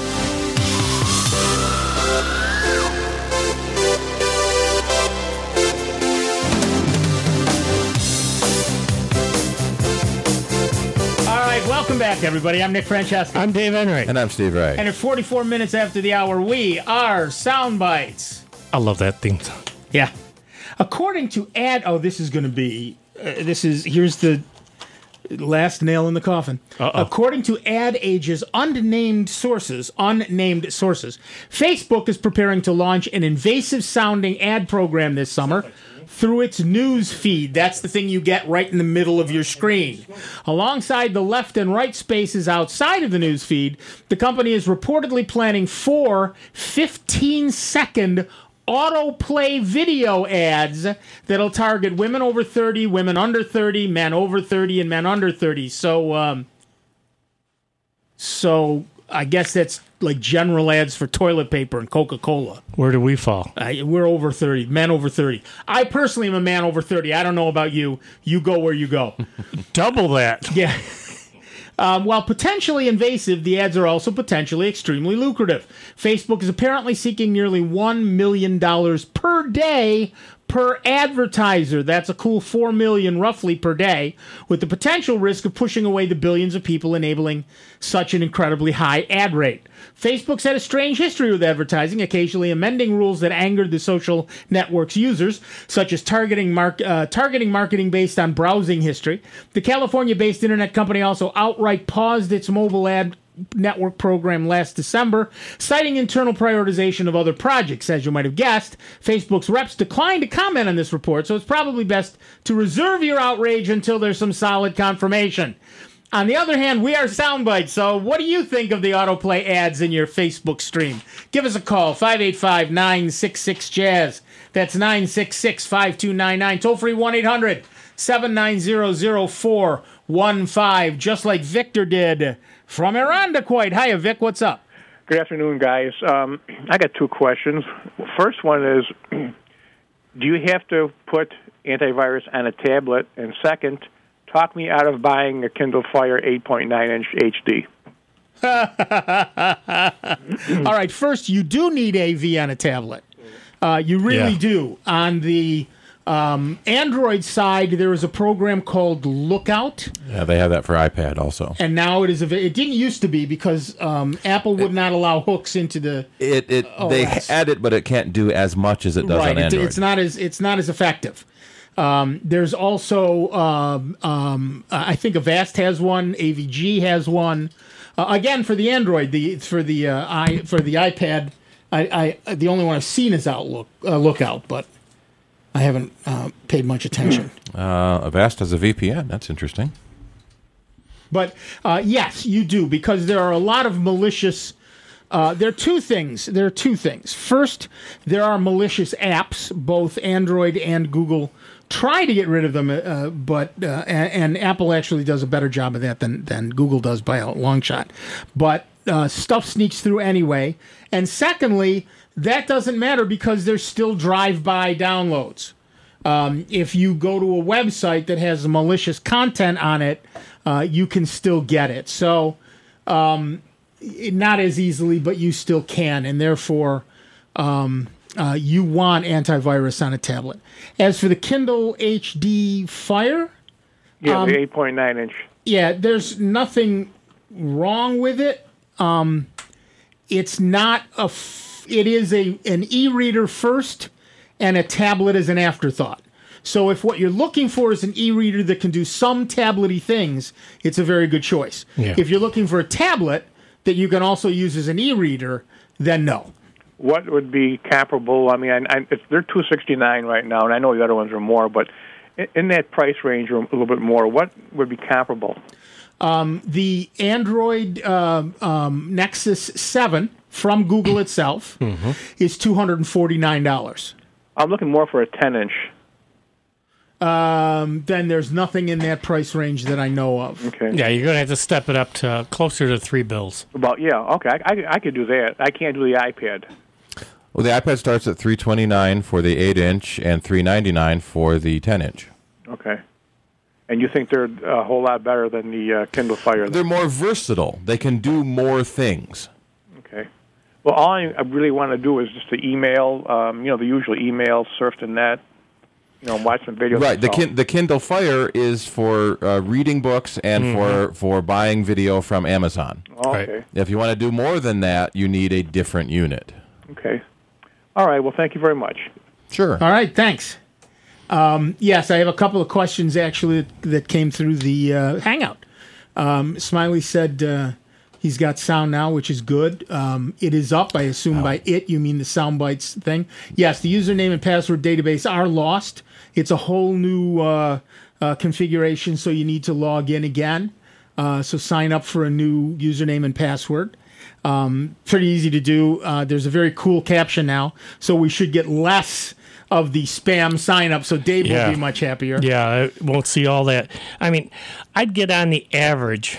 Welcome back, everybody. I'm Nick Francesco. I'm Dave Enright. And I'm Steve Ray. And at forty-four minutes after the hour, we are Sound Bites. I love that theme song. Yeah. According to Ad... Oh, this is going to be... Uh, this is... Here's the last nail in the coffin. Uh-oh. According to Ad Age's unnamed sources, unnamed sources, Facebook is preparing to launch an invasive-sounding ad program this summer through its news feed. That's the thing you get right in the middle of your screen. Alongside the left and right spaces outside of the news feed, the company is reportedly planning four fifteen-second autoplay video ads that'll target women over thirty, women under thirty, men over thirty, and men under thirty. So, um, so I guess that's like general ads for toilet paper and Coca-Cola. Where do we fall? Uh, we're over thirty, men over thirty. I personally am a man over thirty. I don't know about you. You go where you go. Double that. Yeah. Um, while potentially invasive, the ads are also potentially extremely lucrative. Facebook is apparently seeking nearly one million dollars per day per advertiser. That's a cool four million dollars roughly per day, with the potential risk of pushing away the billions of people enabling such an incredibly high ad rate. Facebook's had a strange history with advertising, occasionally amending rules that angered the social network's users, such as targeting mark, uh, targeting marketing based on browsing history. The California-based internet company also outright paused its mobile ad network program last December, citing internal prioritization of other projects. As you might have guessed, Facebook's reps declined to comment on this report, so it's probably best to reserve your outrage until there's some solid confirmation. On the other hand, we are Soundbite, so what do you think of the autoplay ads in your Facebook stream? Give us a call, five eight five, nine six six, jazz. That's nine six six, five two nine nine. Toll free one eight hundred, seven nine zero, zero four one five, just like Victor did from Irondequoit. Hiya, Vic, what's up? Good afternoon, guys. Um, I got two questions. First one is, do you have to put antivirus on a tablet? And second, talk me out of buying a Kindle Fire eight point nine inch H D. All right, first, you do need A V on a tablet. Uh, you really Yeah. do. On the um, Android side, there is a program called Lookout, Yeah, they have that for iPad also. and now it is. Av- it didn't used to be because um, Apple would not allow hooks into the. It it they O S. add it, but it can't do as much as it does right, on it- Android. it's not as it's not as effective. Um, there's also, um, um, I think Avast has one, A V G has one. Uh, again, for the Android, the for the uh, i for the iPad, I, I the only one I've seen is Outlook uh, Lookout, but I haven't uh, paid much attention. uh, Avast has a V P N. That's interesting. But uh, yes, you do, because there are a lot of malicious. Uh, there are two things. There are two things. First, there are malicious apps. Both Android and Google try to get rid of them, uh, but uh, and, and Apple actually does a better job of that than than Google does by a long shot. But uh, stuff sneaks through anyway. And secondly, that doesn't matter because there's still drive-by downloads. Um, if you go to a website that has malicious content on it, uh, you can still get it. So. Um, Not as easily, but you still can, and therefore um, uh, you want antivirus on a tablet. As for the Kindle H D Fire, Yeah, Um, the eight point nine inch. yeah, there's nothing wrong with it. Um, it's not a. F- it is a an e-reader first, and a tablet as an afterthought. So if what you're looking for is an e-reader that can do some tablety things, it's a very good choice. Yeah. If you're looking for a tablet that you can also use as an e-reader, then no. What would be comparable? I mean, I, I, it's, they're two sixty-nine right now, and I know the other ones are more, but in, in that price range or a little bit more, what would be comparable? Um, the Android uh, um, Nexus seven from Google itself Mm-hmm. is two hundred forty-nine dollars. I'm looking more for a ten-inch. Um, then there's nothing in that price range that I know of. Okay. Yeah, you're going to have to step it up to closer to three bills. About yeah. Okay, I, I, I could do that. I can't do the iPad. Well, the iPad starts at three twenty-nine for the eight inch and three ninety-nine for the ten inch. Okay. And you think they're a whole lot better than the uh, Kindle Fire? They're more versatile. They can do more things. Okay. Well, all I I really want to do is just to email, um, you know, the usual email, surf the net, you know, watch some videos. Right. The kin- the Kindle Fire is for uh, reading books and Mm-hmm. for, for buying video from Amazon. Okay. Right. If you want to do more than that, you need a different unit. Okay. All right. Well, thank you very much. Sure. All right, thanks. Um, yes, I have a couple of questions actually that, that came through the uh, Hangout. Um, Smiley said uh, he's got sound now, which is good. Um, it is up, I assume by it you mean the Soundbites thing. Yes, the username and password database are lost. It's a whole new uh, uh, configuration, so you need to log in again. Uh, so sign up for a new username and password. Um, pretty easy to do. Uh, there's a very cool caption now, so we should get less of the spam sign up, so Dave Yeah. will be much happier. Yeah, I won't see all that. I mean, I'd get on the average,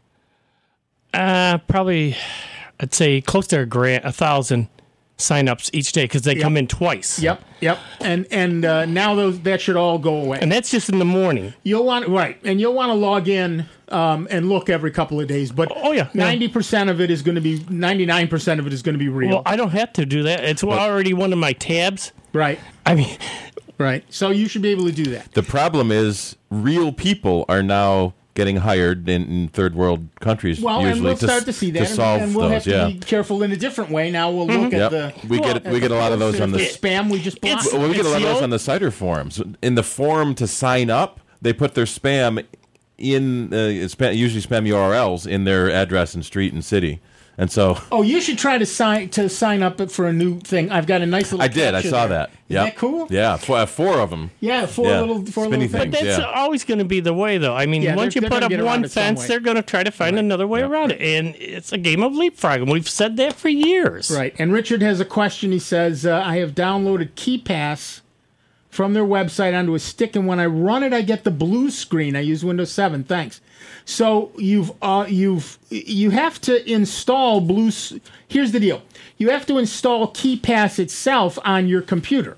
uh, probably, I'd say close to a grand, a thousand signups each day because they Yep. come in twice. Yep, yep. And and uh, now those that should all go away. And that's just in the morning. You'll want right, and you'll want to log in um, and look every couple of days. But Oh, yeah, yeah. ninety percent of it is going to be ninety nine percent of it is going to be real. Well, I don't have to do that. It's already one of my tabs. right, I mean, right. So you should be able to do that. The problem is real people are now getting hired in, in third world countries Well, usually and we'll to, start to see that, to and- solve and we'll those. have to Yeah. be careful in a different way. Now we'll look Yep. at the we get we get a lot of those on the the spam we just blocked. It's- well, we get a It's lot of the those old- on the Cider forums. In the forum to sign up, they put their spam in uh, spam, usually spam U R Ls in their address and street and city. And so Oh, you should try to sign to sign up for a new thing. I've got a nice little. I did. I capture saw there. that. Isn't Yep. that cool? Yeah, four, uh, four of them. Yeah, four Yeah. little four Spinny little things. things. that's Yeah. always going to be the way, though. I mean, Yeah, once they're- you they're put gonna up get around one it some fence, way. they're going to try to find another way around it. And it's a game of leapfrog. And we've said that for years. Right. And Richard has a question. He says, uh, I have downloaded KeyPass from their website onto a stick, and when I run it, I get the blue screen. I use Windows seven. Thanks. So you've uh, you've you have to install Blue. S- Here's the deal: you have to install KeyPass itself on your computer.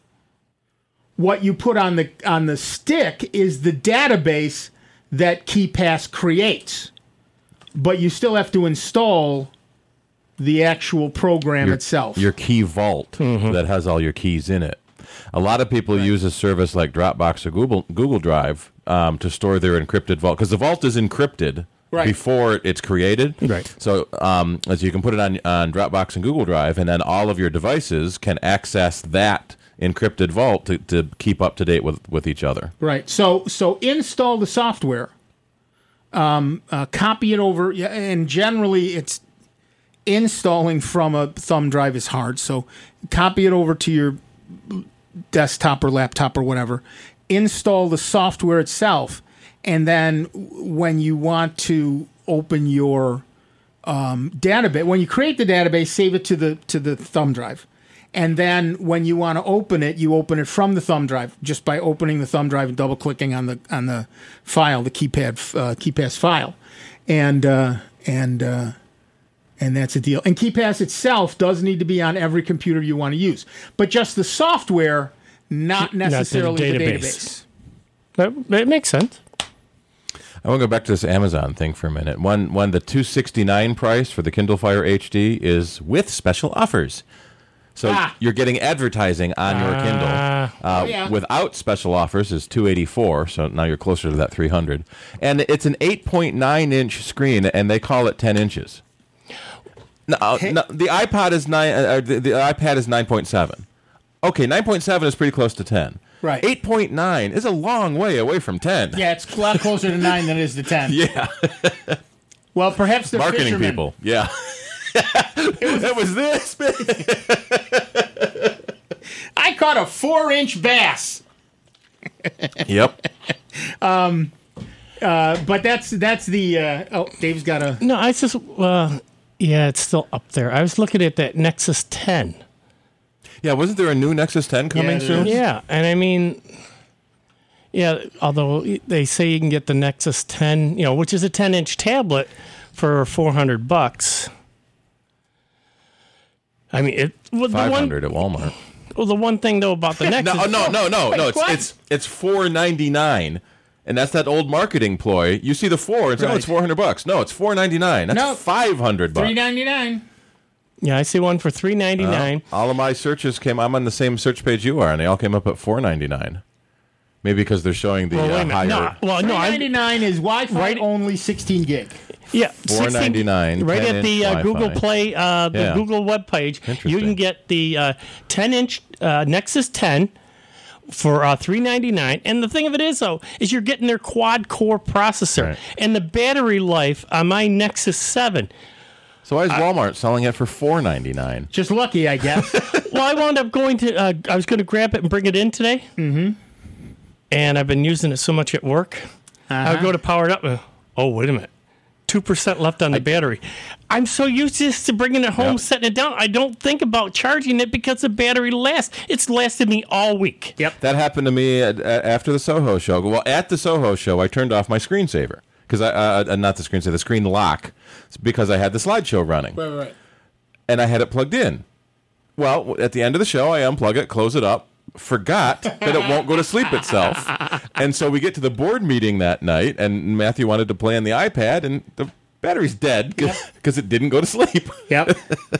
What you put on the on the stick is the database that KeyPass creates, but you still have to install the actual program your, itself. your key vault that has all your keys in it. A lot of people use a service like Dropbox or Google Google Drive um, to store their encrypted vault because the vault is encrypted Right. before it's created. Right. So, um, as you can put it on on Dropbox and Google Drive, and then all of your devices can access that encrypted vault to, to keep up to date with, with each other. Right. So so install the software, um, uh, copy it over, yeah, and generally it's installing from a thumb drive is hard. So copy it over to your desktop or laptop or whatever. Install the software itself, and then when you want to open your um, database, when you create the database, save it to the to the thumb drive. And then when you want to open it, you open it from the thumb drive just by opening the thumb drive and double clicking on the on the file, the keypad uh, KeyPass file, and uh, and uh, and that's a deal. And KeyPass itself does need to be on every computer you want to use, but just the software, not the necessarily the database. database. That, that makes sense. I want to go back to this Amazon thing for a minute. One, one, the two sixty-nine price for the Kindle Fire H D is with special offers. So Ah. you're getting advertising on your Kindle. Uh, Oh, yeah. Without special offers is two eighty-four. So now you're closer to that three hundred. And it's an eight point nine inch screen, and they call it ten inches. No, uh, no, the iPod is nine. Uh, the, the iPad is nine point seven. Okay, nine point seven is pretty close to ten. Right. eight point nine is a long way away from ten. Yeah, it's a lot closer to nine than it is to ten. Yeah. Well, perhaps they're Marketing fishermen. people. Yeah. It was this big. I caught a four-inch bass. Yep. um, uh, but that's that's the. Uh, oh, Dave's got a. No, I just. Uh, yeah, it's still up there. I was looking at that Nexus ten. Yeah, wasn't there a new Nexus ten coming Yeah, soon? Yeah, and I mean, yeah. Although they say you can get the Nexus ten, you know, which is a ten-inch tablet for four hundred bucks. I mean, it. Well, Five the hundred one, at Walmart. Well, the one thing though about the Nexus. No, no, no, no, Wait, no. It's what? it's it's four ninety nine, and that's that old marketing ploy. You see the four, and say, Right. oh, it's four hundred bucks. No, it's four ninety nine. That's No. five hundred bucks. three ninety-nine. Yeah, I see one for three ninety nine. Uh, all of my searches came. I'm on the same search page you are, and they all came up at four ninety nine. Maybe because they're showing the Well, wait a uh, minute. higher. No, well, no, I. three ninety-nine is Wi-Fi Right. only, sixteen gig. Yeah, four ninety-nine, right at the ten-inch uh, Google Wi-Fi. Play, uh, the Yeah. Google web page. You Interesting. can get the uh, ten-inch uh, Nexus ten for uh, three ninety-nine. And the thing of it is, though, is you're getting their quad-core processor, Right. and the battery life on my Nexus seven. So why is Walmart selling it for four ninety-nine? Just lucky, I guess. Well, I wound up going to. Uh, I was going to grab it and bring it in today. Mm-hmm. And I've been using it so much at work. I would go to power it up. And, oh, wait a minute. two percent left on the battery. I'm so used just to bringing it home, Yep. setting it down. I don't think about charging it because the battery lasts. It's lasted me all week. Yep. That happened to me at, at, after the Soho show. Well, at the Soho show, I turned off my screensaver because I uh, uh, not the screensaver, the screen lock, it's because I had the slideshow running. Right, right. And I had it plugged in. Well, at the end of the show, I unplug it, close it up, forgot that it won't go to sleep itself. And so we get to the board meeting that night, and Matthew wanted to play on the iPad, and the battery's dead because it didn't go to sleep. Yep.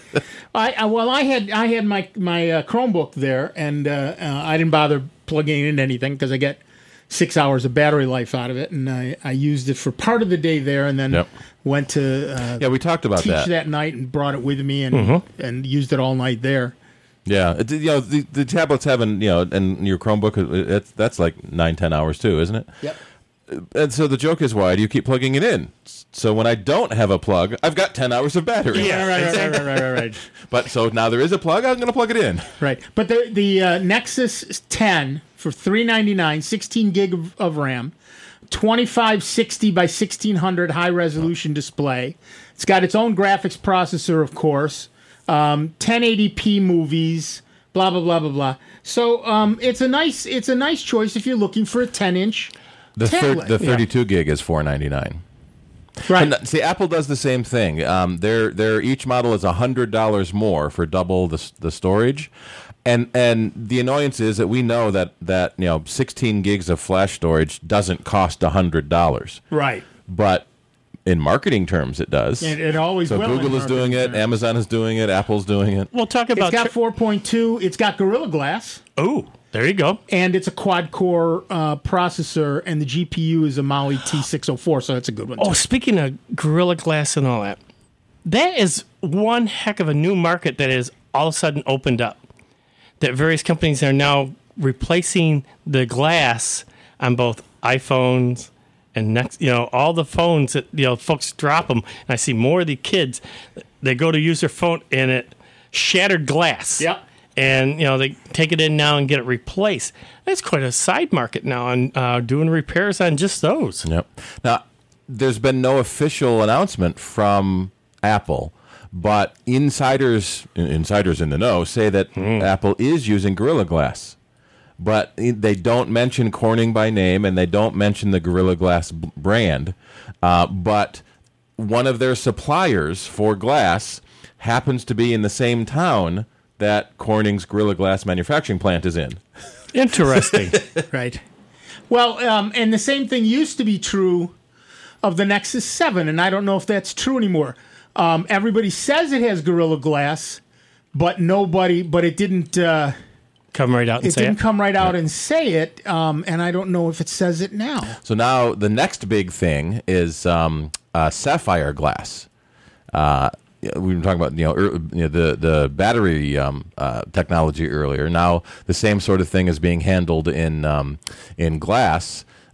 I, I well, I had I had my my uh, Chromebook there, and uh, uh, I didn't bother plugging in anything because I get six hours of battery life out of it, and I, I used it for part of the day there, and then Yep. went to uh, Yeah, we talked about teach that. that. night and brought it with me and Mm-hmm. and used it all night there. Yeah, it, you know, the, the tablets having, you know, and your Chromebook, it, it's, that's like nine, ten hours too, isn't it? Yep. And so the joke is, why do you keep plugging it in? So when I don't have a plug, I've got ten hours of battery. Yeah, right, right, right, right, right, right. But so now there is a plug, I'm going to plug it in. Right, but the the uh, Nexus ten for three ninety-nine, sixteen gig of, of RAM, twenty-five sixty by sixteen hundred high resolution display. It's got its own graphics processor, of course. Um, ten eighty p movies, blah blah blah blah blah. So um, it's a nice it's a nice choice if you're looking for a ten inch. The thir- tablet. the thirty-two gig is four ninety-nine. Right. And, see, Apple does the same thing. Um, their their each model is a hundred dollars more for double the the storage, and and the annoyance is that we know that that you know sixteen gigs of flash storage doesn't cost a hundred dollars, Right. but in marketing terms, it does. It, it always so will. in Google is doing it, marketing terms. Amazon is doing it, Apple's doing it. We'll talk It's about. got Tri- four point two. It's got Gorilla Glass. oh, there you go. And it's a quad-core uh, processor, and the G P U is a Mali T six oh four, so that's a good one, too. Oh, speaking of Gorilla Glass and all that, that is one heck of a new market that has all of a sudden opened up. That various companies are now replacing the glass on both iPhones and next, you know, all the phones that, you know, folks drop them. And I see more of the kids, they go to use their phone and it shattered glass. Yep. And, you know, they take it in now and get it replaced. That's quite a side market now on uh, doing repairs on just those. Yep. Now, there's been no official announcement from Apple, but insiders insiders in the know say that Apple is using Gorilla Glass. But they don't mention Corning by name, and they don't mention the Gorilla Glass b- brand. Uh, but one of their suppliers for glass happens to be in the same town that Corning's Gorilla Glass manufacturing plant is in. Interesting. Right. Well, um, and the same thing used to be true of the Nexus seven, and I don't know if that's true anymore. Um, everybody says it has Gorilla Glass, but nobody, but it didn't. Uh, Come right out and it say didn't it. come right out and say it, um, and I don't know if it says it now. So now the next big thing is um, uh, sapphire glass. Uh, we were talking about you know, er, you know the the battery um, uh, technology earlier. Now the same sort of thing is being handled in um, in glass.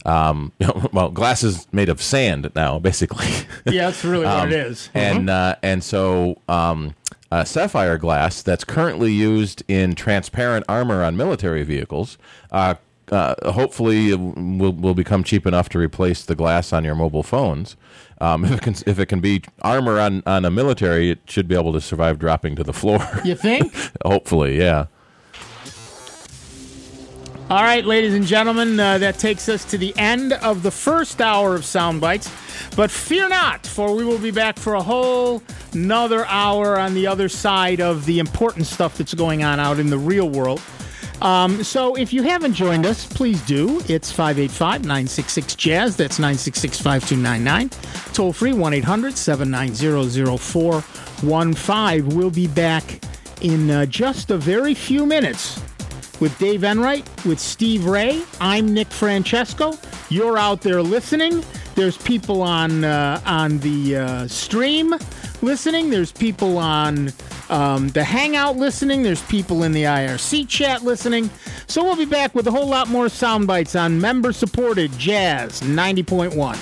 Um, well, glass is made of sand now, basically. Yeah, that's really what um, it is. And uh, and so um, uh, sapphire glass that's currently used in transparent armor on military vehicles. Uh, uh, hopefully, will will become cheap enough to replace the glass on your mobile phones. Um, if it can, if it can be armor on, on a military, it should be able to survive dropping to the floor. You think? Hopefully, yeah. All right, ladies and gentlemen, uh, that takes us to the end of the first hour of Sound Bites. But fear not, for we will be back for a whole another hour on the other side of the important stuff that's going on out in the real world. Um, so if you haven't joined us, please do. It's five eight five, nine six six, jazz. That's nine six six, five two nine nine. Toll free, one eight hundred, seven nine zero, zero four one five. We'll be back in uh, just a very few minutes with Dave Enright, with Steve Ray. I'm Nick Francesco. You're out there listening. There's people on uh, on the uh, stream listening. There's people on um, the Hangout listening. There's people in the I R C chat listening. So we'll be back with a whole lot more sound bites on member-supported Jazz ninety point one.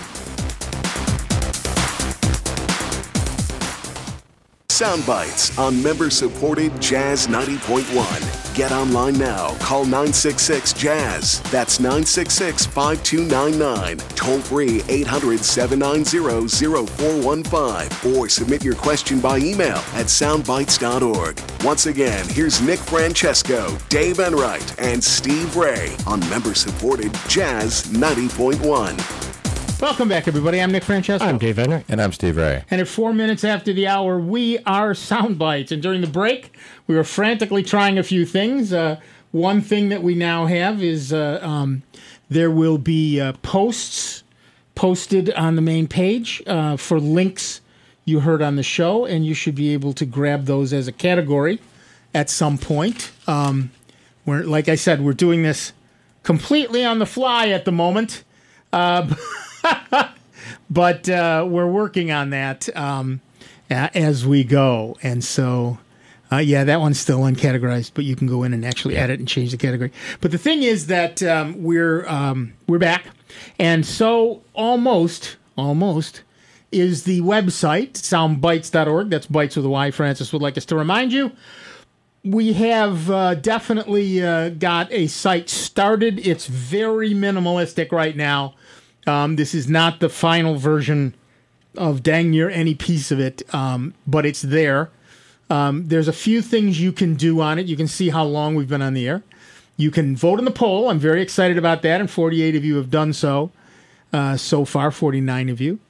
Sound bites on member-supported Jazz ninety point one. Get online now. Call nine six six, jazz. That's nine six six, five two nine nine. Toll free eight hundred, seven nine zero, zero four one five. Or submit your question by email at soundbites dot org. Once again, here's Nick Francesco, Dave Enright, and Steve Ray on member-supported Jazz ninety point one. Welcome back, everybody. I'm Nick Francesco. I'm Dave Enright. And I'm Steve Ray. And at four minutes after the hour, we are Sound Bites. And during the break, we were frantically trying a few things. Uh, one thing that we now have is uh, um, there will be uh, posts posted on the main page uh, for links you heard on the show, and you should be able to grab those as a category at some point. Um, we're, like I said, we're doing this completely on the fly at the moment. Uh, but uh, we're working on that um, as we go. And so, uh, yeah, that one's still uncategorized, but you can go in and actually yeah. edit and change the category. But the thing is that um, we're um, we're back. And so almost, almost is the website, soundbites dot org. That's Bites with a Y. Francis would like us to remind you. We have uh, definitely uh, got a site started. It's very minimalistic right now. Um, this is not the final version of dang near any piece of it, um, but it's there. Um, there's a few things you can do on it. You can see how long we've been on the air. You can vote in the poll. I'm very excited about that, and forty-eight of you have done so uh, so far, forty-nine of you.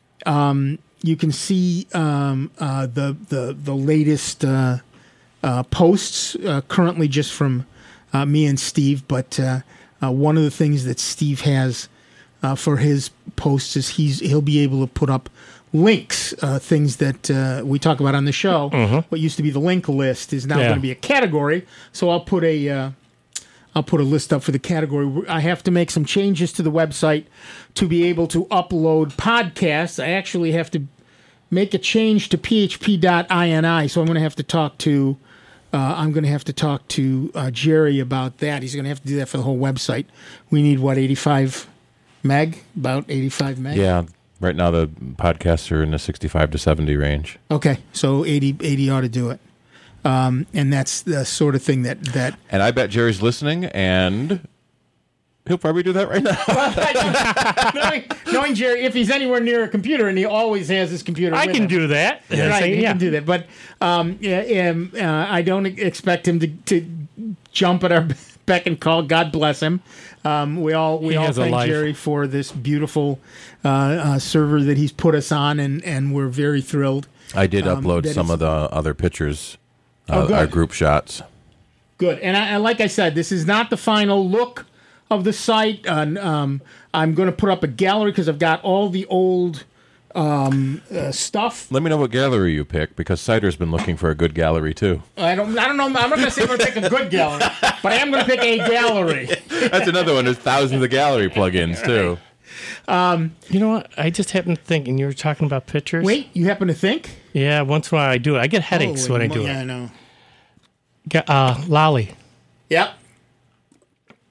Um, you can see um, uh, the, the, the latest uh, uh, posts uh, currently just from uh, me and Steve, but uh, uh, one of the things that Steve has Uh, for his posts is he's he'll be able to put up links, uh, things that uh, we talk about on the show. Mm-hmm. What used to be the link list is now yeah. going to be a category. So I'll put a uh, I'll put a list up for the category. I have to make some changes to the website to be able to upload podcasts. I actually have to make a change to P H P dot ini. So I'm going to have to talk to uh, I'm going to have to talk to uh, Jerry about that. He's going to have to do that for the whole website. We need what eighty-five. Meg, about eighty-five meg. Yeah, right now the podcasts are in the sixty-five to seventy range. Okay, so eighty, eighty ought to do it. Um, and that's the sort of thing that, that... And I bet Jerry's listening, and he'll probably do that right now. knowing, knowing Jerry, if he's anywhere near a computer, and he always has his computer I with can him. do that. Yeah, right, he yeah. can do that. But um, yeah, um, uh, I don't expect him to, to jump at our beck and call. God bless him. Um, we all we He all has a thank life. Jerry for this beautiful uh, uh, server that he's put us on, and, and we're very thrilled. I did Um, upload that some is- of the other pictures, Oh, uh, good. our group shots. Good. And, I, and like I said, this is not the final look of the site. Uh, um, I'm going to put up a gallery because I've got all the old um, uh, stuff. Let me know what gallery you pick, because Cider's been looking for a good gallery too. I don't. I don't know. I'm not going to say I'm going to pick a good gallery, but I am going to pick a gallery. That's another one. There's thousands of gallery plugins too. Um, You know what? I just happened to think, and you were talking about pictures. wait, you happen to think? Yeah, once in a while I do it. I get headaches Holy when I mo- do yeah, it. I know. Ga- Uh, Lolly. Yep.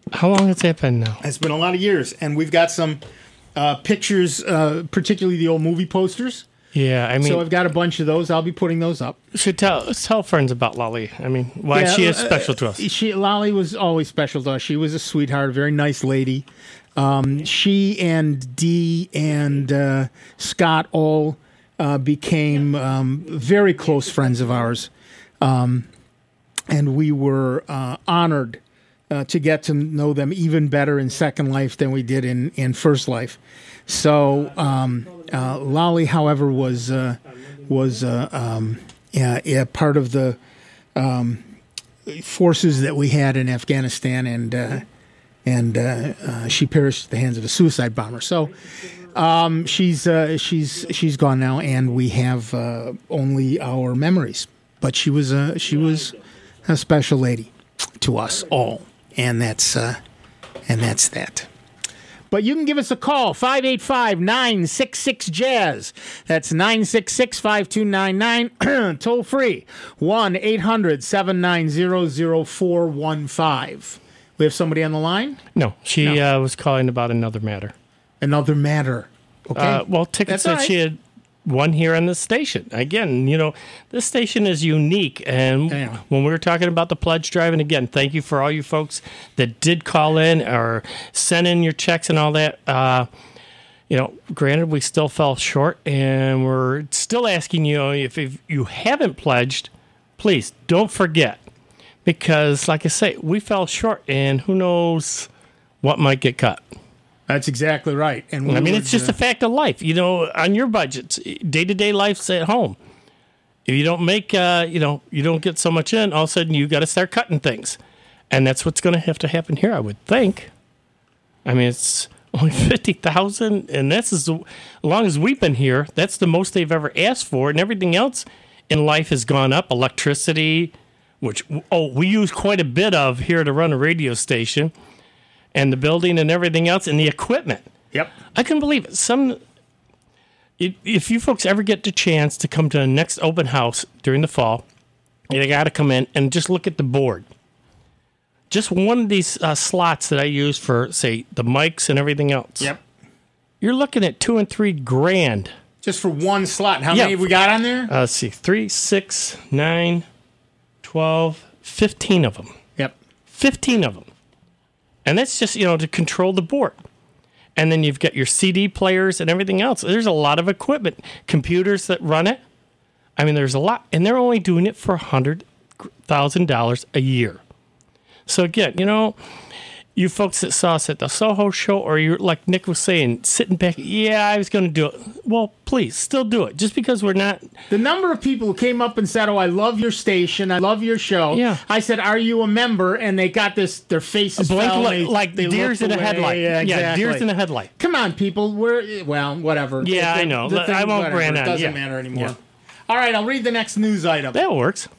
How long has that been now? It's been a lot of years, and we've got some uh, pictures, uh, particularly the old movie posters. Yeah, I mean, so I've got a bunch of those. I'll be putting those up. Should tell tell friends about Lolly. I mean, why Yeah, she is uh, special to us. She Lolly was always special to us. She was a sweetheart, a very nice lady. Um, she and Dee and uh, Scott all uh, became um, very close friends of ours, um, and we were uh, honored uh, to get to know them even better in Second Life than we did in, in First Life. So um, uh, Lolly, however, was uh, was uh, um, yeah, yeah, part of the um, forces that we had in Afghanistan, and uh, and uh, uh, she perished at the hands of a suicide bomber. So um, she's uh, she's she's gone now, and we have uh, only our memories. But she was a she was a special lady to us all, and that's uh, and that's that. But you can give us a call, five eight five, nine six six, jazz. That's nine six six, five two nine nine. Toll free, one eight hundred, seven nine zero, zero four one five. We have somebody on the line? No, she No. Uh, was calling about another matter. Another matter. Okay. Uh, well, tickets That's that all right. she had won here on the station. Again, you know, this station is unique. And Yeah. when we were talking about the pledge drive, and again, thank you for all you folks that did call in or send in your checks and all that. Uh, you know, granted, we still fell short, and we're still asking you if, if you haven't pledged, please don't forget. Because, like I say, we fell short, and who knows what might get cut. That's exactly right. And we I mean, would, it's just uh, a fact of life. You know, on your budgets, day-to-day life's at home. If you don't make, uh, you know, you don't get so much in, all of a sudden you got to start cutting things. And that's what's going to have to happen here, I would think. I mean, it's only fifty thousand dollars, and that's as, as long as we've been here, that's the most they've ever asked for, and everything else in life has gone up. Electricity, which, oh, we use quite a bit of here to run a radio station, and the building and everything else, and the equipment. Yep. I couldn't believe it. Some, if, if you folks ever get the chance to come to the next open house during the fall, you got to come in and just look at the board. Just one of these uh, slots that I use for, say, the mics and everything else. Yep. You're looking at two and three grand. Just for one slot. How Yeah. many have we got on there? Uh, let's see, three, six, nine, twelve, fifteen of them. Yep. fifteen of them. And that's just, you know, to control the board. And then you've got your C D players and everything else. There's a lot of equipment, computers that run it. I mean, there's a lot. And they're only doing it for one hundred thousand dollars a year. So, again, you know, you folks that saw us at the Soho show, or you're like Nick was saying, sitting back, yeah, I was going to do it. Well, please, still do it. Just because we're not. The number of people who came up and said, "Oh, I love your station. I love your show." Yeah. I said, "Are you a member?" And they got this. Their faces Blank fell. look, they, like they deers looked in a away. headlight. Yeah, exactly. Yeah, deers in a headlight. Come on, people. We're well, whatever. Yeah, The- I know. the I thing- won't whatever. brand It on. doesn't Yeah. matter anymore. Yeah. All right, I'll read the next news item. That works.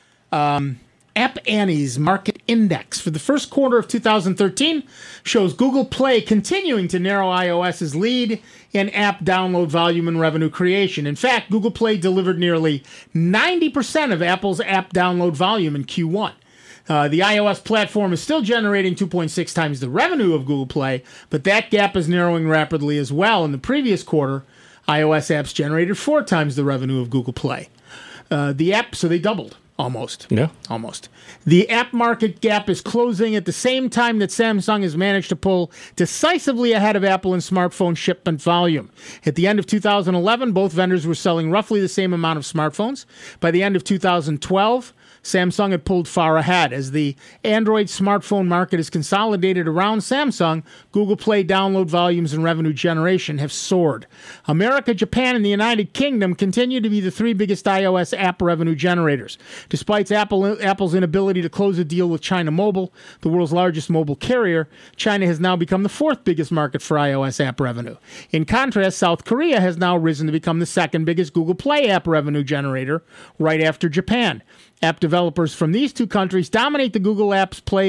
App Annie's market index for the first quarter of two thousand thirteen shows Google Play continuing to narrow iOS's lead in app download volume and revenue creation. In fact, Google Play delivered nearly ninety percent of Apple's app download volume in Q one. Uh, the iOS platform is still generating two point six times the revenue of Google Play, but that gap is narrowing rapidly as well. In the previous quarter, iOS apps generated four times the revenue of Google Play. Uh, the app, so they doubled. Almost. Yeah. Almost. The app market gap is closing at the same time that Samsung has managed to pull decisively ahead of Apple in smartphone shipment volume. At the end of two thousand eleven, both vendors were selling roughly the same amount of smartphones. By the end of two thousand twelve, Samsung had pulled far ahead. As the Android smartphone market is consolidated around Samsung, Google Play download volumes and revenue generation have soared. America, Japan, and the United Kingdom continue to be the three biggest iOS app revenue generators. Despite Apple, Apple's inability to close a deal with China Mobile, the world's largest mobile carrier, China has now become the fourth biggest market for iOS app revenue. In contrast, South Korea has now risen to become the second biggest Google Play app revenue generator, right after Japan. App developers from these two countries dominate the Google Apps Play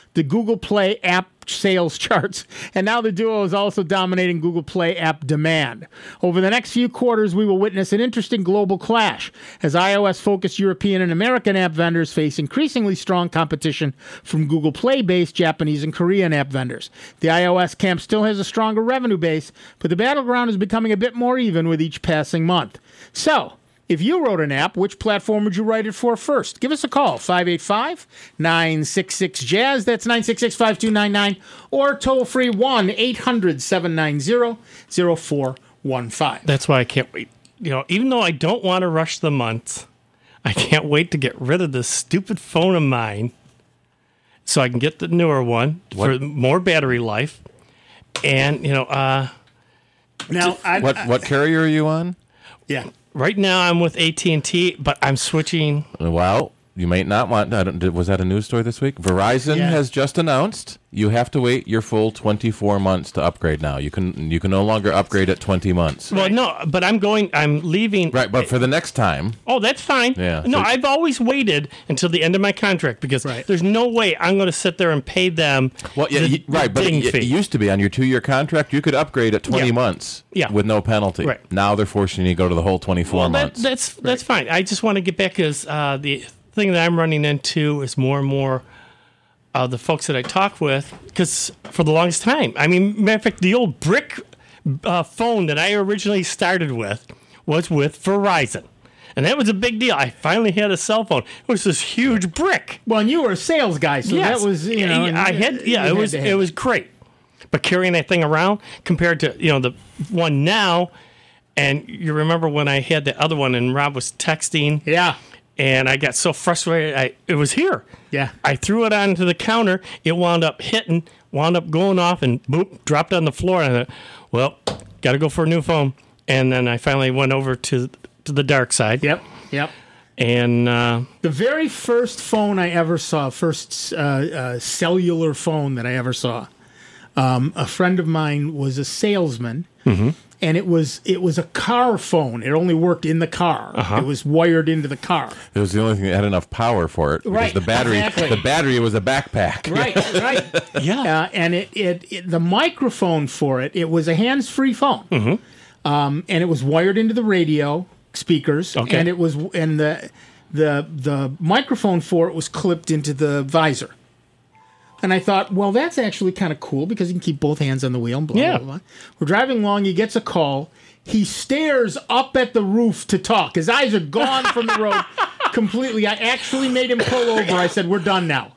the Google Play app sales charts, and now the Duo is also dominating Google Play app demand. Over the next few quarters, we will witness an interesting global clash as iOS-focused European and American app vendors face increasingly strong competition from Google Play-based Japanese and Korean app vendors. The iOS camp still has a stronger revenue base, but the battleground is becoming a bit more even with each passing month. So, if you wrote an app, which platform would you write it for first? Give us a call, five eight five, nine six six, jazz. That's nine six six, five two nine nine. Or toll free one eight hundred, seven nine zero, zero four one five. That's why I can't wait. You know, even though I don't want to rush the month, I can't wait to get rid of this stupid phone of mine so I can get the newer one what? for more battery life. And, you know, uh... Now, I, what, I, what carrier are you on? Yeah. Right now, I'm with A T and T, but I'm switching. Well, you might not want. I don't, was that a news story this week? Verizon Yeah. has just announced you have to wait your full twenty-four months to upgrade. Now you can you can no longer upgrade at twenty months. Well, no, but I'm going. I'm leaving. Right, but for the next time. Oh, that's fine. Yeah. No, So- I've always waited until the end of my contract because Right. there's no way I'm going to sit there and pay them. Well, yeah, the, you- right, the but ding it, fee. it used to be on your two-year contract. You could upgrade at twenty Yeah. months. Yeah. With no penalty. Right. Now they're forcing you to go to the whole twenty-four well, that, months. that's that's fine. I just want to get back because uh, the thing that I'm running into is more and more uh, the folks that I talk with. Because for the longest time, I mean, matter of fact, the old brick uh, phone that I originally started with was with Verizon. And that was a big deal. I finally had a cell phone. It was this huge brick. well, and you were a sales guy, so Yes. that was, you know. Yeah, I had, yeah, you it had was, to have it was great. But carrying that thing around compared to, you know, the one now, and you remember when I had the other one and Rob was texting, Yeah. and I got so frustrated. I it was here. Yeah. I threw it onto the counter. It wound up hitting, wound up going off, and boop, dropped on the floor. And I thought, well, got to go for a new phone. And then I finally went over to to the dark side. Yep. Yep. And uh, The very first phone I ever saw, first uh, uh, cellular phone that I ever saw, um, a friend of mine was a salesman, Mm-hmm. and it was it was a car phone. It only worked in the car. Uh-huh. It was wired into the car. It was the only thing that had enough power for it. because Right, The battery. exactly. The battery was a backpack. Right, right. yeah, Uh, and it, it, it the microphone for it, it was a hands-free phone, mm-hmm. um, and it was wired into the radio speakers, Okay. and it was and the the the microphone for it was clipped into the visor. And I thought, well, that's actually kind of cool because you can keep both hands on the wheel. And blah, Yeah. blah, blah. We're driving along. He gets a call. He stares up at the roof to talk. His eyes are gone from the road completely. I actually made him pull over. I said, we're done now.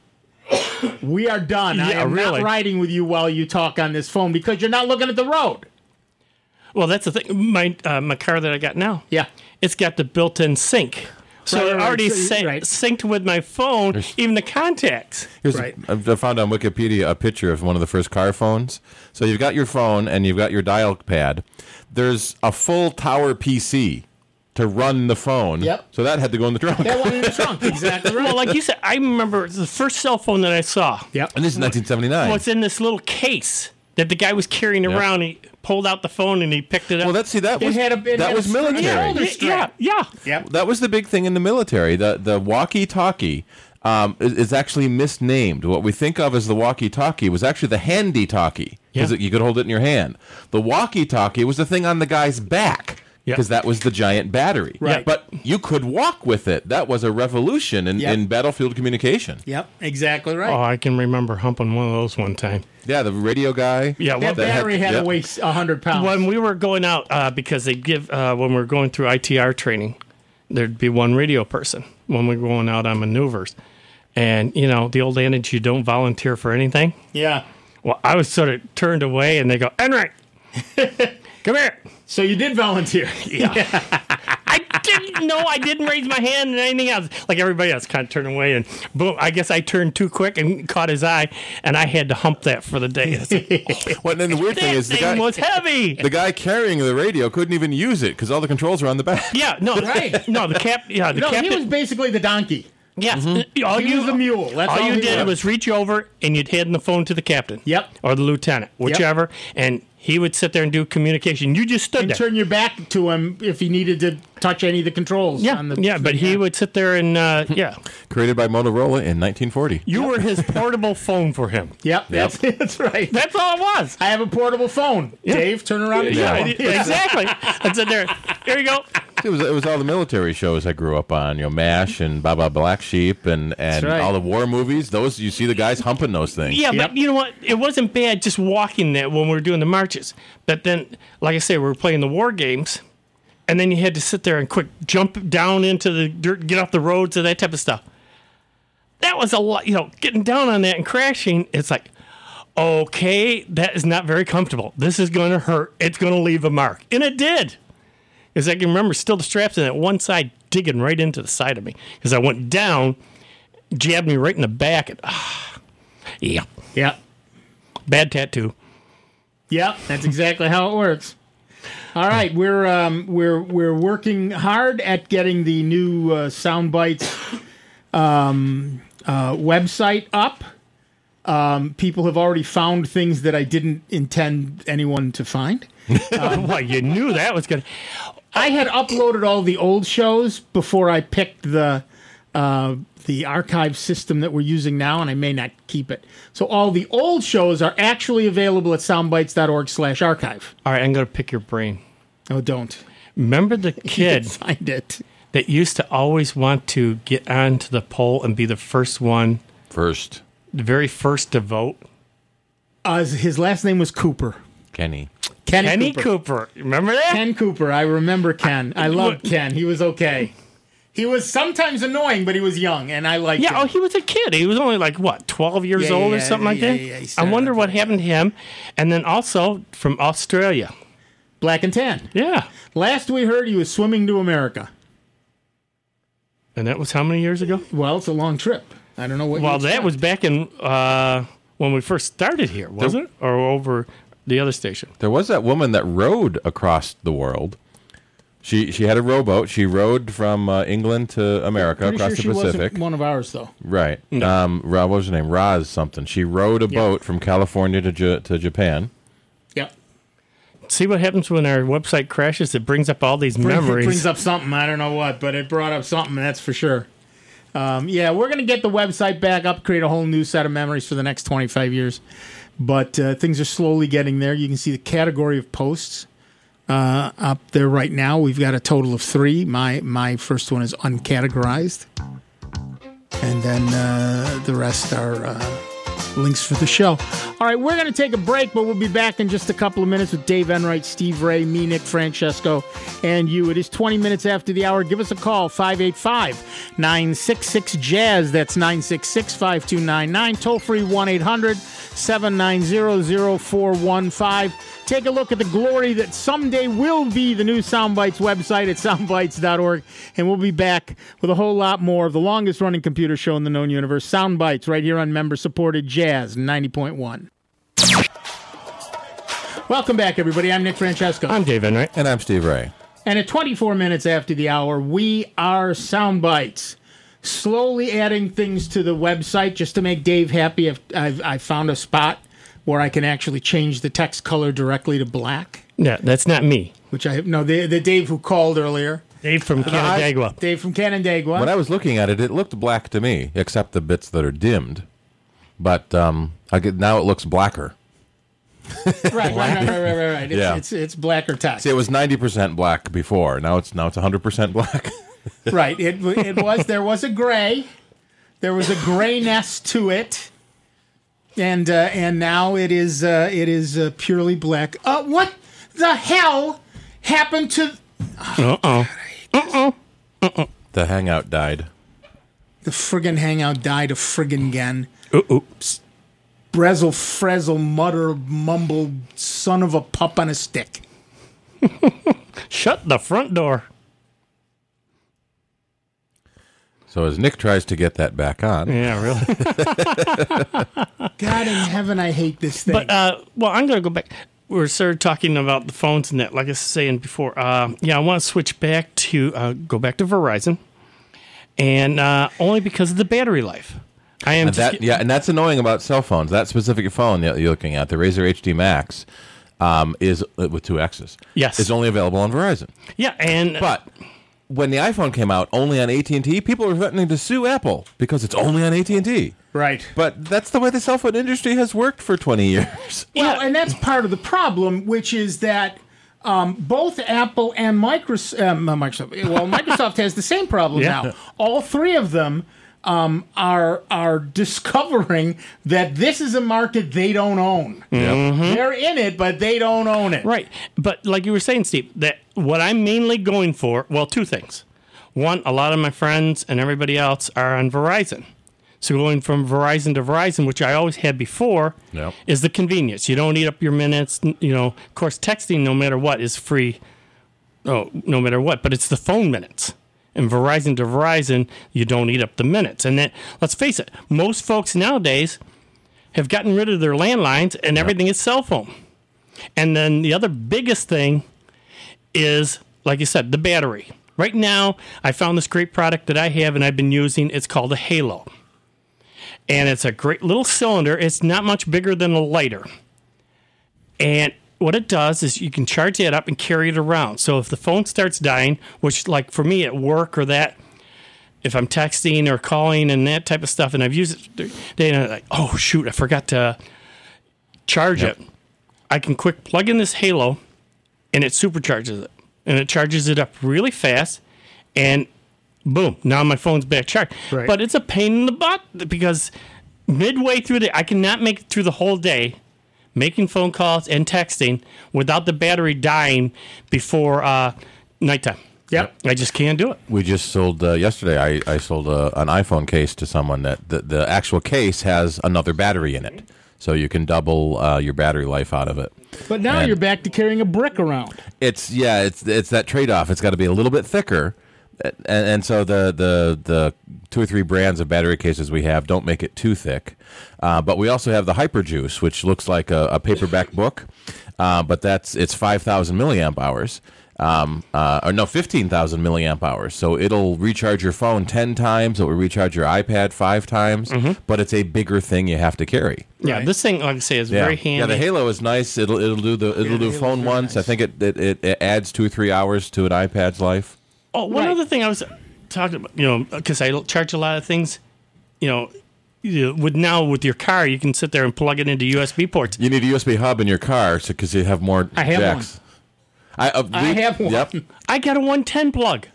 We are done. I Yeah, am really. not riding with you while you talk on this phone because you're not looking at the road. well, that's the thing. My uh, my car that I got now, Yeah. it's got the built-in sync. So Right, it right, already so- syn- right. synced with my phone, even the contacts. Here's Right. I I found on Wikipedia a picture of one of the first car phones. So you've got your phone and you've got your dial pad. There's a full tower P C to run the phone. Yep. So that had to go in the trunk. That one in the trunk. Exactly right. Well, like you said, I remember the first cell phone that I saw Yep. And this is nineteen seventy-nine. was in this little case that the guy was carrying around. He pulled out the phone and he picked it up. Well, that's see that It was had a- it that had was a string- military. yeah, yeah, strap. yeah. Yep. That was the big thing in the military. The the walkie-talkie um, is, is actually misnamed. What we think of as the walkie-talkie was actually the handy-talkie because Yeah. you could hold it in your hand. The walkie-talkie was the thing on the guy's back Yeah. because that was the giant battery. Right. But you could walk with it. That was a revolution in, Yep. in battlefield communication. Yep. Exactly right. Oh, I can remember humping one of those one time. Yeah, the radio guy. Yeah, that well, battery had, yep. to weigh one hundred pounds. when we were going out, uh, because they give, uh, when we were going through I T R training, there'd be one radio person when we were going out on maneuvers. And, you know, the old adage, you don't volunteer for anything. Yeah. Well, I was sort of turned away, and they go, Enric, come here. So you did volunteer. I didn't know. I didn't raise my hand and anything else. Like everybody else, kind of turned away, and boom. I guess I turned too quick and caught his eye, and I had to hump that for the day. It's like, Well, and then the weird thing that is the thing guy was heavy. the guy carrying the radio couldn't even use it because all the controls were on the back. Yeah, no, Right. No, the cap. Yeah, the No, captain. he was basically the donkey. Yes, Mm-hmm. all He you was the mule. That's all you he did was. was reach over and you'd hand the phone to the captain. Yep. Or the lieutenant, whichever, and he would sit there and do communication. You just stood And there. turn your back to him if he needed to touch any of the controls. Yeah, on the, yeah, but he would sit there and, uh, yeah. Created by Motorola in nineteen forty. You were his portable phone for him. Yep, that's, that's right. That's all it was. I have a portable phone. Yeah. Dave, turn around. and Yeah, show him. exactly. I sit there. Here you go. It was it was all the military shows I grew up on, you know, MASH and Baba Black Sheep and, and right. all the war movies. Those you see the guys humping those things. Yeah, Yep. but you know what? It wasn't bad just walking there when we were doing the marches. But then, like I say, we were playing the war games, and then you had to sit there and quick jump down into the dirt, get off the roads, and that type of stuff. That was a lot, you know, getting down on that and crashing. It's like, okay, that is not very comfortable. This is going to hurt. It's going to leave a mark. And it did. Because I can remember still the straps in that one side digging right into the side of me. Because I went down, jabbed me right in the back, and ah, yeah. Yep. Bad tattoo. Yep, that's exactly how it works. All right, we're um, we're we're working hard at getting the new uh, Soundbites um, uh, website up. Um, people have already found things that I didn't intend anyone to find. Well, you knew that was going to... I had uploaded all the old shows before I picked the uh, the archive system that we're using now, and I may not keep it. So all the old shows are actually available at soundbites.org slash archive. All right, I'm going to pick your brain. Oh, don't. Remember the You can kid find it. that used to always want to get onto the poll and be the first one, First, the very first to vote? Uh, his last name was Cooper. Kenny. Kenny, Kenny Cooper. Cooper. Remember that? Ken Cooper. I remember Ken. I loved Ken. He was okay. He was sometimes annoying, but he was young, and I liked Yeah, him. oh, he was a kid. He was only like, what, twelve years Yeah, old yeah, or something like yeah, that? yeah, he I started wonder off what like happened to him. And then also from Australia. Black and tan. Yeah. Last we heard, he was swimming to America. And that was how many years ago? Well, it's a long trip. I don't know what. Well, you that expect. was back in uh, when we first started here, wasn't it? Or over the other station? There was that woman that rowed across the world. She she had a rowboat. She rowed from uh, England to America Pretty across sure the she Pacific. wasn't one of ours, though. Right. Um, Ra- what was her name? Roz something. She rowed a boat from California to J- to Japan. Yep. See what happens when our website crashes? It brings up all these Brings, memories. It brings up something. I don't know what, but it brought up something. That's for sure. Um, yeah, we're going to get the website back up, create a whole new set of memories for the next twenty-five years. But uh, things are slowly getting there. You can see the category of posts uh, up there right now. We've got a total of three. My my first one is uncategorized. And then uh, the rest are uh, links for the show. All right, we're going to take a break, but we'll be back in just a couple of minutes with Dave Enright, Steve Ray, me, Nick Francesco, and you. It is twenty minutes after the hour. Give us a call, five eight five, nine six six, jazz. That's nine six six, five two nine nine. Toll free one eight hundred, seven nine zero, zero four one five. Take a look at the glory that someday will be the new Soundbites website at soundbites dot org, and we'll be back with a whole lot more of the longest-running computer show in the known universe, Soundbites, right here on member-supported Jazz ninety point one. Welcome back, everybody. I'm Nick Francesco. I'm Dave Enright. And I'm Steve Ray. And at twenty-four minutes after the hour, we are Soundbites. Slowly adding things to the website just to make Dave happy. I've, I've, I've found a spot where I can actually change the text color directly to black. Yeah, that's not me. Which I no the the Dave who called earlier. Dave from Canandaigua. Dave from Canandaigua. When I was looking at it, it looked black to me, except the bits that are dimmed. But um, I get, now it looks blacker. right, right, right, right, right, right, right. It's, Yeah. it's it's blacker text. See, it was ninety percent black before. Now it's now it's one hundred percent black. Right. It it was there was a gray, there was a grayness to it, and uh, and now it is uh, it is uh, purely black. Uh, what the hell happened to? Uh oh. Uh oh. Uh oh. The Hangout died. The friggin' Hangout died a friggin' again. Uh oh. Brezel, Frezel, mutter, mumble, son of a pup on a stick. Shut the front door. So as Nick tries to get that back on, Yeah, really. God in heaven, I hate this thing. But uh, well, I'm going to go back. We were sort of talking about the phones and that. Like I was saying before, uh, yeah, I want to switch back to uh, go back to Verizon, and uh, only because of the battery life. I am and just that yeah, and that's annoying about cell phones. That specific phone that you're looking at, the Razer H D Max, um, is uh, with two X's. Yes. Is only available on Verizon. Yeah, and But when the iPhone came out only on A T and T, people were threatening to sue Apple because it's only on A T and T. Right. But that's the way the cell phone industry has worked for twenty years. Well, and that's part of the problem, which is that um, both Apple and Microsoft, um, Microsoft, well, Microsoft has the same problem Yeah. now. All three of them um, are are discovering that this is a market they don't own. Mhm. They're in it, but they don't own it. Right. But like you were saying, Steve, that what I'm mainly going for, well, two things. One, a lot of my friends and everybody else are on Verizon. So going from Verizon to Verizon, which I always had before, Yep. is the convenience. You don't eat up your minutes. You know, of course, texting, no matter what, is free. Oh, no matter what, but it's the phone minutes. And Verizon to Verizon, you don't eat up the minutes. And then, let's face it, most folks nowadays have gotten rid of their landlines and everything is cell phone. And then the other biggest thing is, like you said, the battery. Right now, I found this great product that I have and I've been using. It's called a Halo. And it's a great little cylinder. It's not much bigger than a lighter. And what it does is you can charge that up and carry it around. So if the phone starts dying, which like for me at work or that, if I'm texting or calling and that type of stuff, and I've used it today, and I'm like, oh shoot, I forgot to charge Yep. it. I can quick plug in this Halo, and it supercharges it, and it charges it up really fast, and boom, now my phone's back charged. Right. But it's a pain in the butt because midway through the, I cannot make it through the whole day making phone calls and texting without the battery dying before uh, nighttime. Yep. I just can't do it. We just sold, uh, yesterday, I, I sold a, an iPhone case to someone that the, the actual case has another battery in it. So you can double uh, your battery life out of it. But now And- you're back to carrying a brick around. It's, yeah, it's it's that trade-off. It's got to be a little bit thicker. And, and so the, the the two or three brands of battery cases we have don't make it too thick. Uh, but we also have the Hyperjuice, which looks like a, a paperback book, uh, but that's it's five thousand milliamp hours. Um, uh, or no, fifteen thousand milliamp hours. So it'll recharge your phone ten times. It will recharge your iPad five times. But it's a bigger thing you have to carry. Yeah, Right. this thing, like I say, is Yeah. very handy. Yeah, the Halo is nice. It'll it'll do the it'll do Halo's phone very once. nice. I think it, it it it adds two or three hours to an iPad's life. Oh, one Right. other thing I was talking about, you know, because I charge a lot of things, you know, you know, with now with your car, you can sit there and plug it into U S B ports. You need a U S B hub in your car because you have more I have jacks. I, uh, I we- have one. Yep. I got a one ten plug.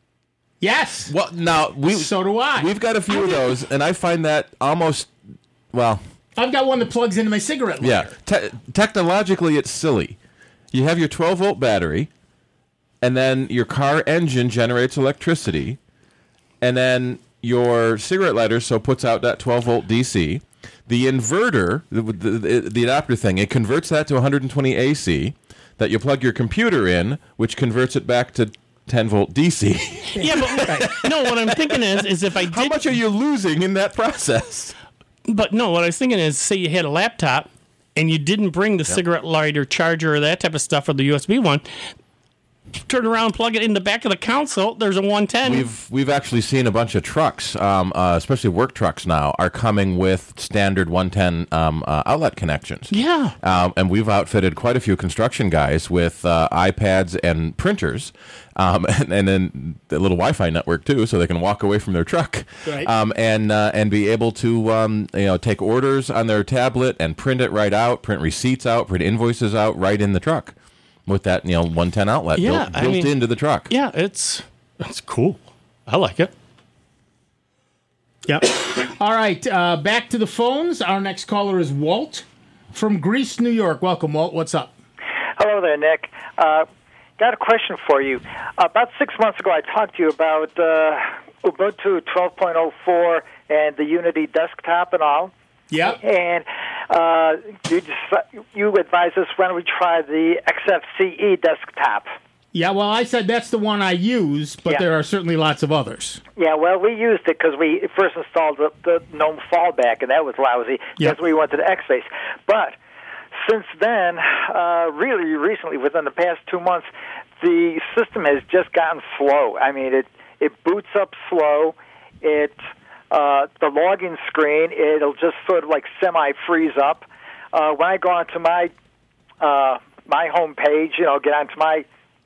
Yes. Well, now we So do I. We've got a few of those, and I find that almost well, I've got one that plugs into my cigarette lighter. yeah. Te- technologically, it's silly. You have your twelve volt battery, and then your car engine generates electricity, and then your cigarette lighter so puts out that twelve volt D C. The inverter, the, the, the adapter thing, it converts that to one hundred twenty A C. That you plug your computer in, which converts it back to ten volt D C. Yeah, but no, what I'm thinking is, is if I did, How much are you losing in that process? but no, what I was thinking is, say you had a laptop and you didn't bring the cigarette lighter charger or that type of stuff or the U S B one, turn around, plug it in the back of the console. There's a one ten. We've we've actually seen a bunch of trucks, um, uh, especially work trucks now, are coming with standard one ten um, uh, outlet connections. Yeah. Um, and we've outfitted quite a few construction guys with uh, iPads and printers, um, and, and then the little Wi-Fi network too, so they can walk away from their truck, Right. um, and uh, and be able to um, you know take orders on their tablet and print it right out, print receipts out, print invoices out right in the truck. With that, you know, one ten outlet Yeah, built, I built mean- into the truck. Yeah, it's it's cool. I like it. Yep. All right. Uh, back to the phones. Our next caller is Walt from Greece, New York. Welcome, Walt. What's up? Hello there, Nick. Uh, got a question for you. About six months ago, I talked to you about uh, Ubuntu twelve point oh four and the Unity desktop and all. Yep. And uh, you, just, you advised us, why don't we try the X F C E desktop? Yeah, well, I said that's the one I use, but Yeah. there are certainly lots of others. Yeah, well, we used it because we first installed the, the GNOME fallback, and that was lousy Yeah. because we went to the X-Base. But since then, uh, really recently, within the past two months, the system has just gotten slow. I mean, it, it boots up slow. It uh, the login screen, it'll just sort of like semi-freeze up. Uh, when I go onto my uh, my home page, you know, get onto my,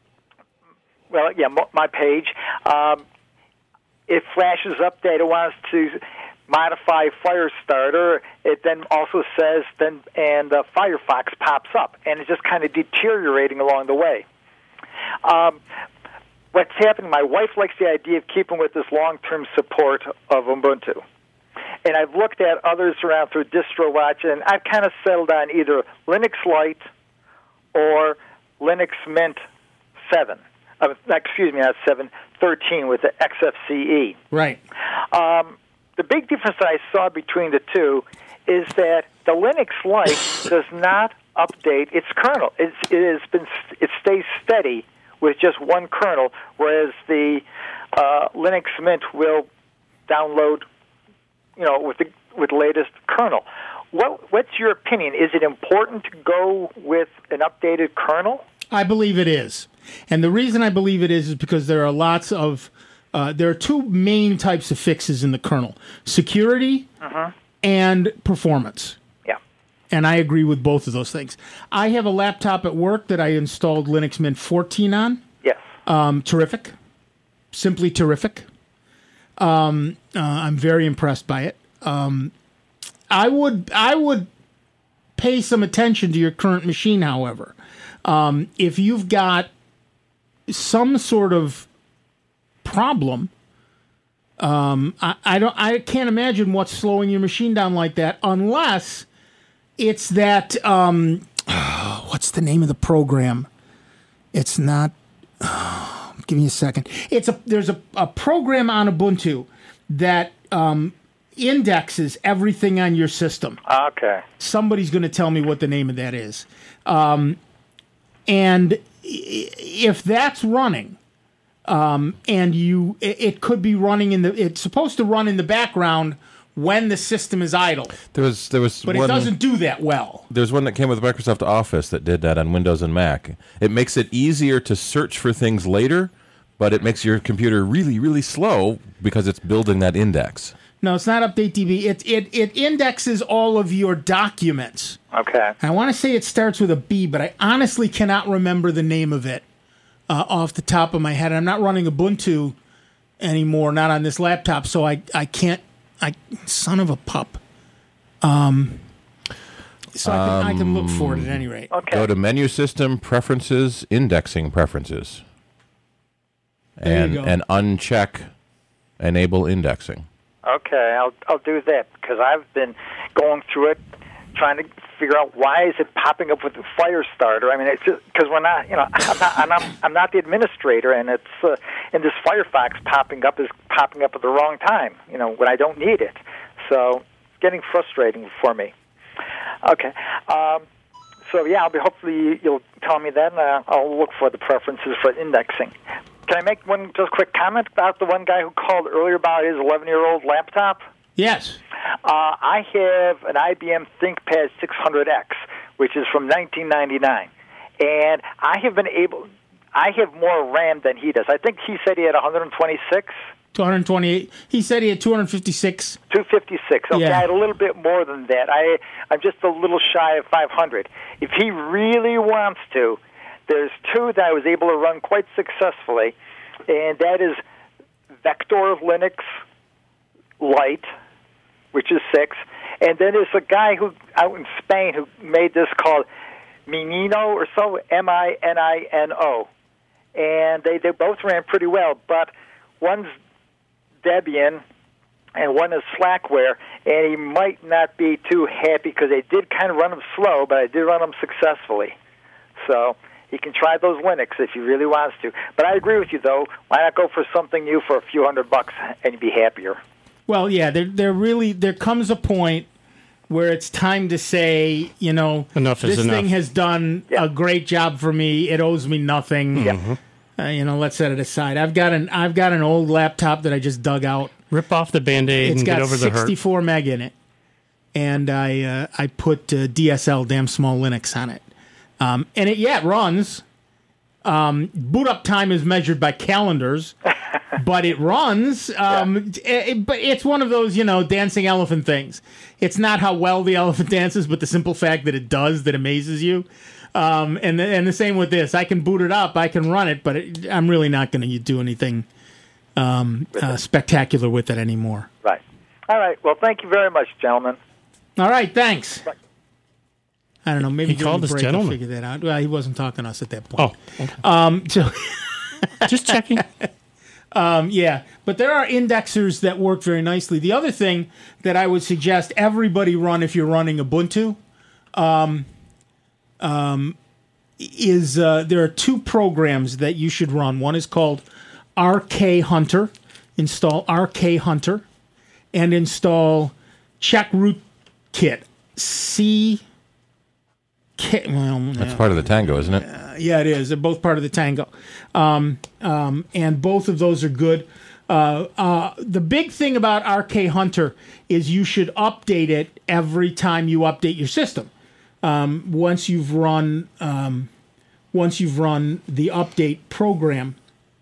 well, yeah, my page. Um, it flashes up that it wants to modify Firestarter. It then also says, then and uh, Firefox pops up, and it's just kind of deteriorating along the way. Um, what's happening, my wife likes the idea of keeping with this long-term support of Ubuntu. And I've looked at others around through DistroWatch, and I've kind of settled on either Linux Lite or Linux Mint seven. Uh, excuse me, not seven, thirteen with the X F C E. Right. Um, the big difference that I saw between the two is that the Linux Lite does not update its kernel. It's, it has been it stays steady with just one kernel, whereas the uh, Linux Mint will download, you know, with the with the latest kernel. What what's your opinion? Is it important to go with an updated kernel? I believe it is, and the reason I believe it is is because there are lots of uh, there are two main types of fixes in the kernel: security uh-huh. and performance. Yeah, and I agree with both of those things. I have a laptop at work that I installed Linux Mint fourteen on. Yes, um, terrific, simply terrific. Um, uh, I'm very impressed by it. Um, I would I would pay some attention to your current machine, however. Um, if you've got some sort of problem, um, I, I don't I can't imagine what's slowing your machine down like that, unless it's that um, oh, what's the name of the program? It's not. Oh, give me a second. It's a there's a, a program on Ubuntu that um, indexes everything on your system. Okay. Somebody's going to tell me what the name of that is. Um, and if that's running, um, and you, it could be running in the, it's supposed to run in the background when the system is idle. There was, there was, but one, it doesn't do that well. There's one that came with Microsoft Office that did that on Windows and Mac. It makes it easier to search for things later, but it makes your computer really, really slow because it's building that index. No, it's not Update D B. It it it indexes all of your documents. Okay. I want to say it starts with a B, but I honestly cannot remember the name of it uh, off the top of my head. I'm not running Ubuntu anymore, not on this laptop, so I, I can't. I son of a pup. Um. So I can, I can look for it at any rate. Okay. Go to Menu System, Preferences, Indexing Preferences, There and you go. and uncheck Enable Indexing. Okay, I'll I'll do that because I've been going through it, trying to figure out why is it popping up with the Firestarter. I mean, it's just because we're not, you know, I'm not, I'm not, I'm not the administrator, and it's uh, and this Firefox popping up is popping up at the wrong time, you know, when I don't need it. So it's getting frustrating for me. Okay, um, so yeah, I'll be hopefully you'll tell me then. Uh, I'll look for the preferences for indexing. Can I make one just quick comment about the one guy who called earlier about his eleven-year-old laptop? Yes. Uh, I have an I B M ThinkPad six hundred X, which is from nineteen ninety-nine, and I have been able. I have more RAM than he does. I think he said he had one hundred twenty-six. two hundred twenty-eight. He said he had two hundred fifty-six. two fifty-six. Okay, Yeah. I had a little bit more than that. I I'm just a little shy of five hundred. If he really wants to, there's two that I was able to run quite successfully, and that is Vector Linux Lite, which is six, and then there's a guy who out in Spain who made this called Minino or so, M I N I N O, and they, they both ran pretty well, but one's Debian and one is Slackware, and he might not be too happy because they did kind of run them slow, but I did run them successfully. So he can try those Linux if he really wants to. But I agree with you, though. Why not go for something new for a few hundred bucks and be happier? Well, yeah, there there really there comes a point where it's time to say, you know, Enough is this enough. thing has done Yeah. a great job for me. It owes me nothing. Mm-hmm. Uh, you know, let's set it aside. I've got an I've got an old laptop that I just dug out. Rip off the Band-Aid It's and got get over the hurt. sixty-four meg in it, and I uh, I put uh, D S L, damn small Linux, on it, um, and it yeah it runs. Um, boot up time is measured by calendars, but it runs. Um, it- but it's one of those, you know, dancing elephant things. It's not how well the elephant dances, but the simple fact that it does that amazes you. Um, and the, and the same with this. I can boot it up, I can run it, but it, I'm really not going to do anything um, uh, spectacular with it anymore. Right. All right. Well, thank you very much, gentlemen. All right. Thanks. Right. I don't know. Maybe he during called the us break gentlemen. I'll figure that out. Well, he wasn't talking to us at that point. Oh. Okay. Um, so just checking. Um, yeah, but there are indexers that work very nicely. The other thing that I would suggest everybody run if you're running Ubuntu um, um, is uh, there are two programs that you should run. One is called R K Hunter. Install R K Hunter and install Check Rootkit. C. K, well, That's part of the Tango, isn't it? Uh, yeah, it is. They're both part of the Tango. Um, um, and both of those are good. Uh, uh, the big thing about R K Hunter is you should update it every time you update your system. Um, once you've run, um, once you've run the update program,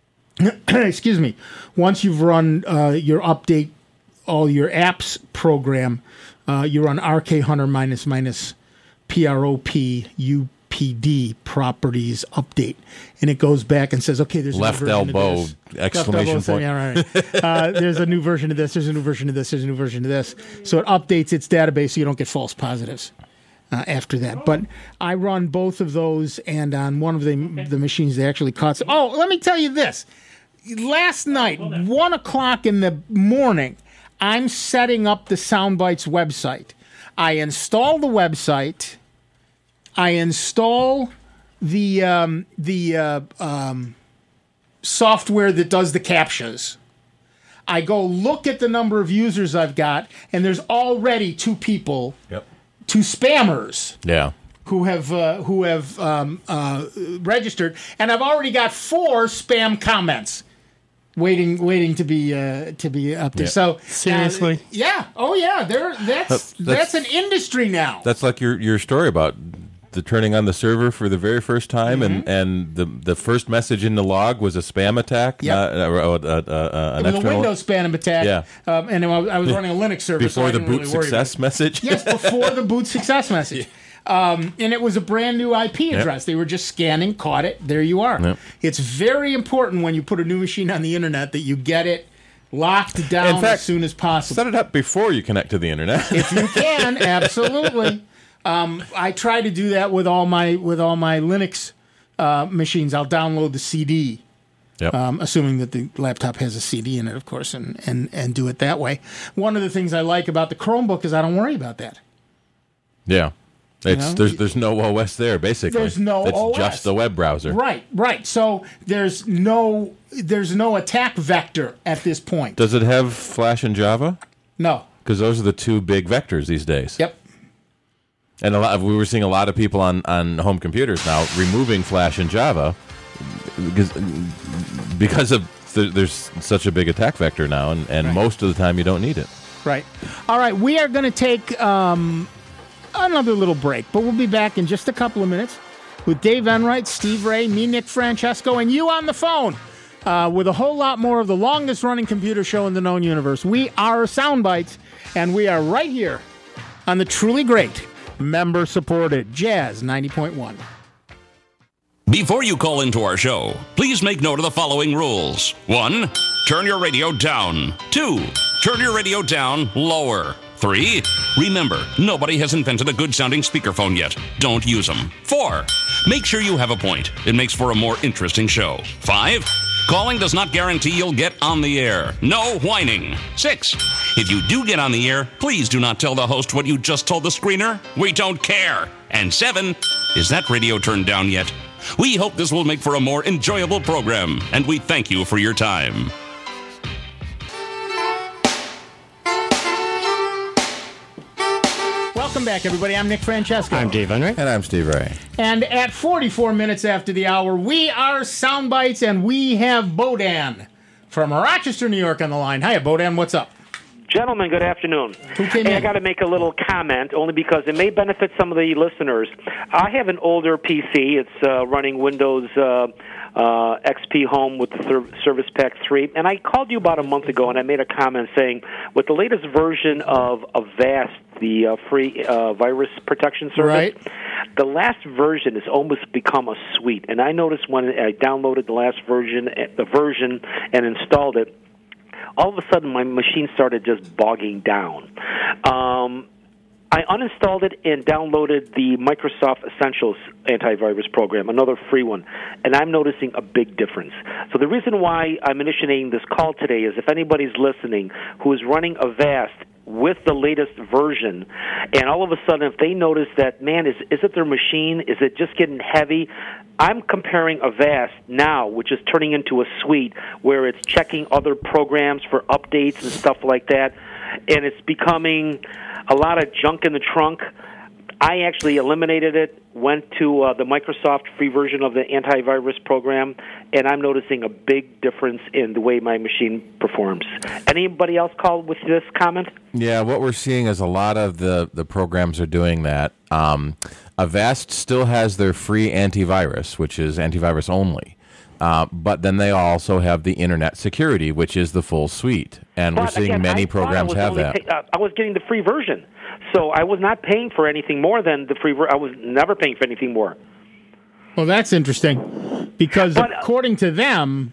excuse me, once you've run uh, your update, all your apps program, uh, you run R K Hunter minus minus P R O P U P D properties update, and it goes back and says, okay, there's a left new version elbow of this. exclamation left elbow, point. yeah, right. uh, there's a new version of this. There's a new version of this. There's a new version of this. So it updates its database so you don't get false positives uh, after that. But I run both of those, and on one of the the machines they actually caught. Oh, let me tell you this. Last night, one o'clock in the morning, I'm setting up the Soundbites website. I install the website. I install the um, the uh, um, software that does the captchas. I go look at the number of users I've got, and there's already two people, Yep. two spammers, Yeah. who have uh, who have um, uh, registered, and I've already got four spam comments waiting waiting to be uh, to be up there. Yeah. So Seriously? uh, yeah, oh yeah, there that's, That's- that's an industry now. That's like your your story about the turning on the server for the very first time, Mm-hmm. and, and the the first message in the log was a spam attack, Yep. not, uh, uh, uh, uh, an It was a external Windows spam attack. Yeah. Um, and I was I was running a Linux server. so before I the didn't boot really worry success about message. it. Yes, before the boot success message. Um, and it was a brand new I P address. They were just scanning, caught it. There you are. Yep. It's very important when you put a new machine on the internet that you get it locked down In fact, as soon as possible. Set it up before you connect to the internet. If you can, absolutely. Um, I try to do that with all my with all my Linux uh, machines. I'll download the C D, Yep. um, assuming that the laptop has a C D in it, of course, and, and, and do it that way. One of the things I like about the Chromebook is I don't worry about that. yeah. It's know? there's there's no O S there basically. There's no it's O S. just the web browser. Right, right. So there's no there's no attack vector at this point. Does it have Flash and Java? No. Because those are the two big vectors these days. Yep. And a lot of, we were seeing a lot of people on, on home computers now removing Flash and Java because because of th- there's such a big attack vector now, and, and Right. most of the time you don't need it. Right. All right. We are going to take um, another little break, but we'll be back in just a couple of minutes with Dave Enright, Steve Ray, me, Nick Francesco, and you on the phone uh, with a whole lot more of the longest running computer show in the known universe. We are Soundbites, and we are right here on the truly great member supported Jazz ninety point one. Before you call into our show, please make note of the following rules. One, turn your radio down. Two, turn your radio down lower. Three, remember, nobody has invented a good-sounding speakerphone yet. Don't use them. Four, make sure you have a point. It makes for a more interesting show. Five, calling does not guarantee you'll get on the air. No whining. Six, if you do get on the air, please do not tell the host what you just told the screener. We don't care. And seven, is that radio turned down yet? We hope this will make for a more enjoyable program, and we thank you for your time. Welcome back, everybody. I'm Nick Francesco. I'm Dave Enright. And I'm Steve Ray. And at forty-four minutes after the hour, we are Soundbites, and we have Bodan from Rochester, New York on the line. Hiya, Bodan. What's up? Gentlemen, good afternoon. Who came hey, in? I got to make a little comment, only because it may benefit some of the listeners. I have an older P C. It's uh, running Windows uh, uh, X P Home with the Ser- Service Pack three, and I called you about a month ago, and I made a comment saying, with the latest version of Avast the uh, free uh, virus protection service. Right. The last version has almost become a suite, and I noticed when I downloaded the last version, the version, and installed it, all of a sudden my machine started just bogging down. Um, I uninstalled it and downloaded the Microsoft Essentials antivirus program, another free one, and I'm noticing a big difference. So the reason why I'm initiating this call today is if anybody's listening who is running Avast with the latest version, and all of a sudden if they notice that, man, is, is it their machine? Is it just getting heavy? I'm comparing Avast now, which is turning into a suite where it's checking other programs for updates and stuff like that, and it's becoming a lot of junk in the trunk. I actually eliminated it, went to uh, the Microsoft free version of the antivirus program, and I'm noticing a big difference in the way my machine performs. Anybody else call with this comment? Yeah, what we're seeing is a lot of the, the programs are doing that. Um, Avast still has their free antivirus, which is antivirus only. Uh, but then they also have the internet security, which is the full suite. And but we're seeing again, many I programs have that. Pay, uh, I was getting the free version. So I was not paying for anything more than the free version. I was never paying for anything more. Well, that's interesting because but, according to them,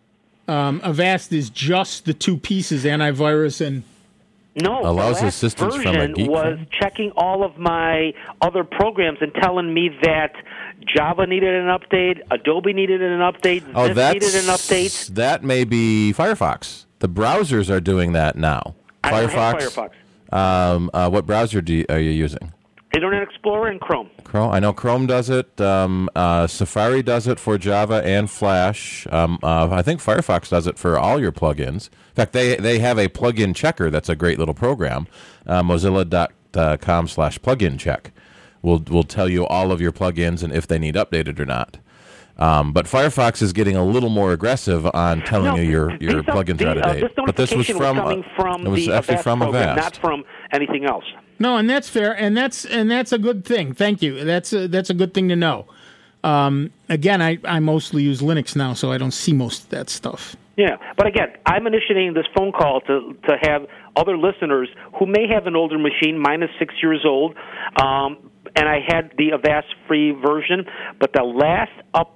um, Avast is just the two pieces, antivirus and... No, allows the last assistance from a geek was fan? checking all of my other programs and telling me that Java needed an update, Adobe needed an update, Oh, this that's, needed an update. That may be Firefox. The browsers are doing that now. I don't Firefox. have Firefox. Um, uh, what browser do you, are you using? Internet Explorer and Chrome. Chrome. I know Chrome does it. Um, uh, Safari does it for Java and Flash. Um, uh, I think Firefox does it for all your plugins. In fact, they they have a plugin checker that's a great little program. Uh, Mozilla dot com slash plugin check will will tell you all of your plugins and if they need updated or not. Um, but Firefox is getting a little more aggressive on telling no, you your, your these, plugins these, are out of uh, date. this But this was from, was coming from uh, it was the actually Avast from program, Avast. not from anything else. No, and that's fair, and that's and that's a good thing. Thank you. That's a, that's a good thing to know. Um, again, I, I mostly use Linux now, so I don't see most of that stuff. Yeah, but again, I'm initiating this phone call to to have other listeners who may have an older machine, mine is six years old, um, and I had the Avast free version, but the last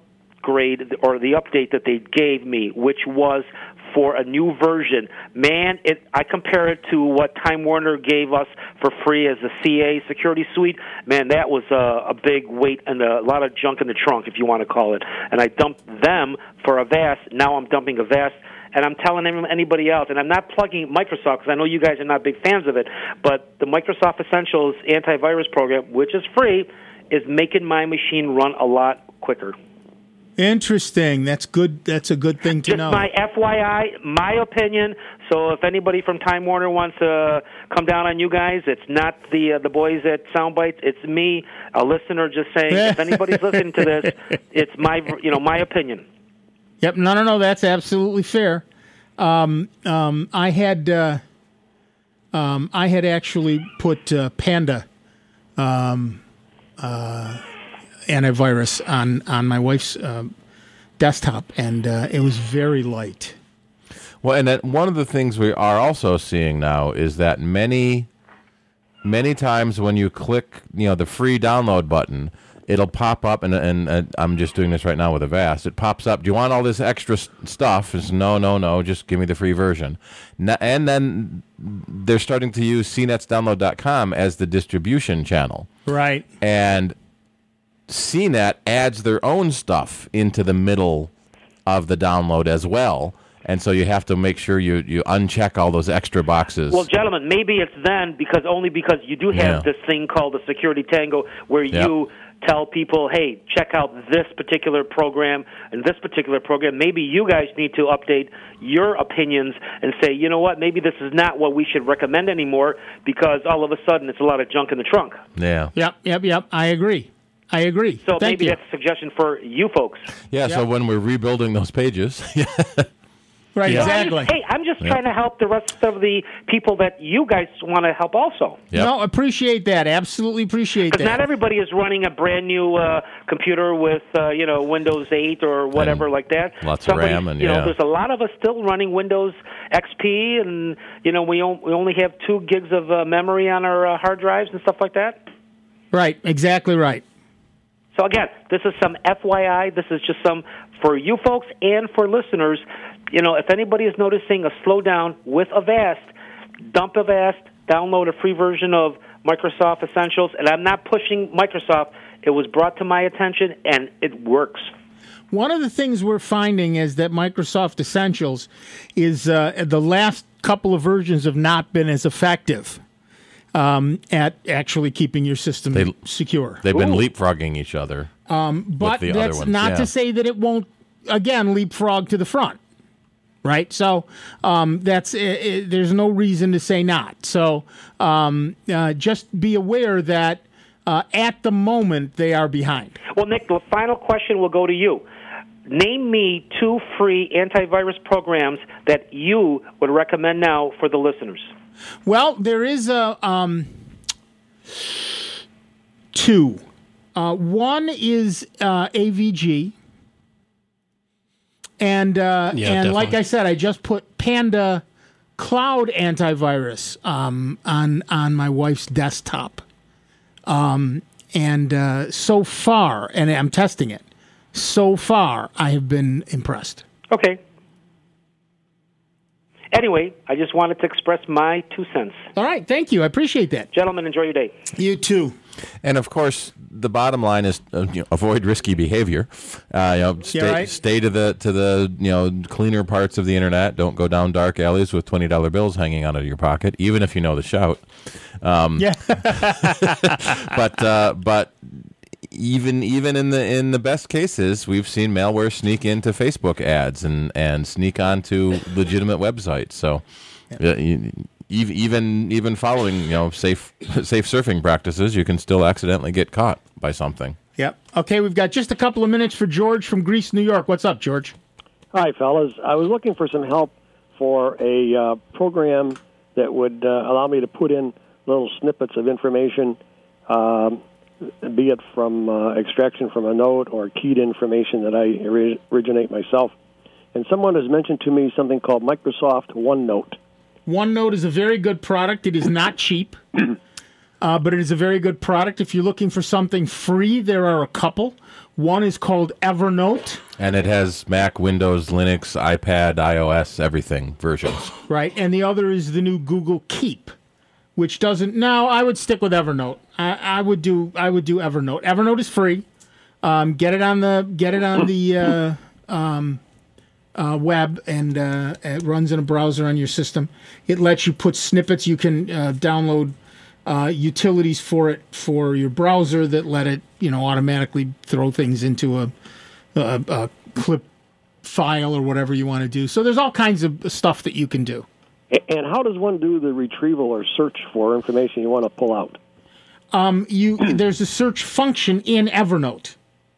upgrade or the update that they gave me, which was for a new version, man, it I compare it to what Time Warner gave us for free as a C A security suite. Man, that was a, a big weight and a lot of junk in the trunk, if you want to call it. And I dumped them for Avast. Now I'm dumping Avast. And I'm telling anybody else, and I'm not plugging Microsoft because I know you guys are not big fans of it, but the Microsoft Essentials antivirus program, which is free, is making my machine run a lot quicker. Interesting. That's good. That's a good thing to Just know. my F Y I, my opinion. So if anybody from Time Warner wants to come down on you guys, it's not the uh, the boys at Soundbites. It's me, a listener, just saying. If anybody's listening to this, it's my you know my opinion. Yep. No, no, no. That's absolutely fair. Um, um, I had uh, um, I had actually put uh, Panda um, uh, antivirus on on my wife's uh, desktop, and uh, it was very light. Well, and that one of the things we are also seeing now is that many, many times when you click, you know, the free download button, it'll pop up, and, and, and I'm just doing this right now with Avast. It pops up. Do you want all this extra s- stuff? It's no, no, no. Just give me the free version. N- and then they're starting to use C nets download dot com as the distribution channel. Right. And C net adds their own stuff into the middle of the download as well. And so you have to make sure you, you uncheck all those extra boxes. Well, gentlemen, maybe it's then because only because you do have Yeah. this thing called the Security Tango where Yep. you tell people, hey, check out this particular program and this particular program. Maybe you guys need to update your opinions and say, you know what, maybe this is not what we should recommend anymore because all of a sudden it's a lot of junk in the trunk. Yeah. Yep, yep, yep. I agree. I agree. So Thank maybe you. that's a suggestion for you folks. Yeah, so Yep. when we're rebuilding those pages... Right, So I'm exactly. just- hey, I'm just Yep. trying to help the rest of the people that you guys want to help also. No, appreciate that. Absolutely appreciate Because that. not everybody is running a brand new uh, computer with uh, you know Windows eight or whatever like that. lots of Somebody- RAM and, you know, yeah. there's a lot of us still running Windows X P, and you know we on, we only have two gigs of uh, memory on our uh, hard drives and stuff like that. Right, exactly right. So again, this is some F Y I. This is just some for you folks and for listeners. You know, if anybody is noticing a slowdown with Avast, dump Avast, download a free version of Microsoft Essentials. And I'm not pushing Microsoft. It was brought to my attention, and it works. One of the things we're finding is that Microsoft Essentials is uh, the last couple of versions have not been as effective um, at actually keeping your system They- secure. They've been Ooh. leapfrogging each other. Um, but the other that's ones, not yeah. to say that it won't, again, leapfrog to the front. Right, so um, that's uh, uh, there's no reason to say not. So um, uh, just be aware that uh, at the moment they are behind. Well, Nick, the final question will go to you. Name me two free antivirus programs that you would recommend now for the listeners. Well, there is a um, two. Uh, one is uh, A V G. And uh, Yeah, and like definitely. I said, I just put Panda Cloud antivirus um, on on my wife's desktop, um, and uh, so far, and I'm testing it. So far, I have been impressed. Okay. Anyway, I just wanted to express my two cents. All right, thank you. I appreciate that. Gentlemen, enjoy your day. You too. And of course, the bottom line is uh, you know, avoid risky behavior. Uh, you know, stay, right. stay to the to the you know cleaner parts of the internet. Don't go down dark alleys with twenty dollar bills hanging out of your pocket, even if you know the shout. Um, Yeah. but uh, but even even in the in the best cases, we've seen malware sneak into Facebook ads and and sneak onto legitimate websites. So. Uh, you, Ev- Even even following you know safe safe surfing practices, you can still accidentally get caught by something. Yep. Okay, we've got just a couple of minutes for George from Greece, New York. What's up, George? Hi, fellas. I was looking for some help for a uh, program that would uh, allow me to put in little snippets of information, um, be it from uh, extraction from a note or keyed information that I ori- originate myself. And someone has mentioned to me something called Microsoft OneNote. OneNote is a very good product. It is not cheap, uh, but it is a very good product. If you're looking for something free, there are a couple. One is called Evernote. And it has Mac, Windows, Linux, iPad, iOS, everything versions. Right, and the other is the new Google Keep, which doesn't. No, I would stick with Evernote. I, I would do. I would do Evernote. Evernote is free. Um, get it on the. Get it on the uh, um, uh, web, and uh, it runs in a browser on your system. It lets you put snippets. You can uh, download uh, utilities for it for your browser that let it, you know, automatically throw things into a, a, a clip file or whatever you want to do. So there's all kinds of stuff that you can do. And how does one do the retrieval or search for information you want to pull out? Um, you there's a search function in Evernote.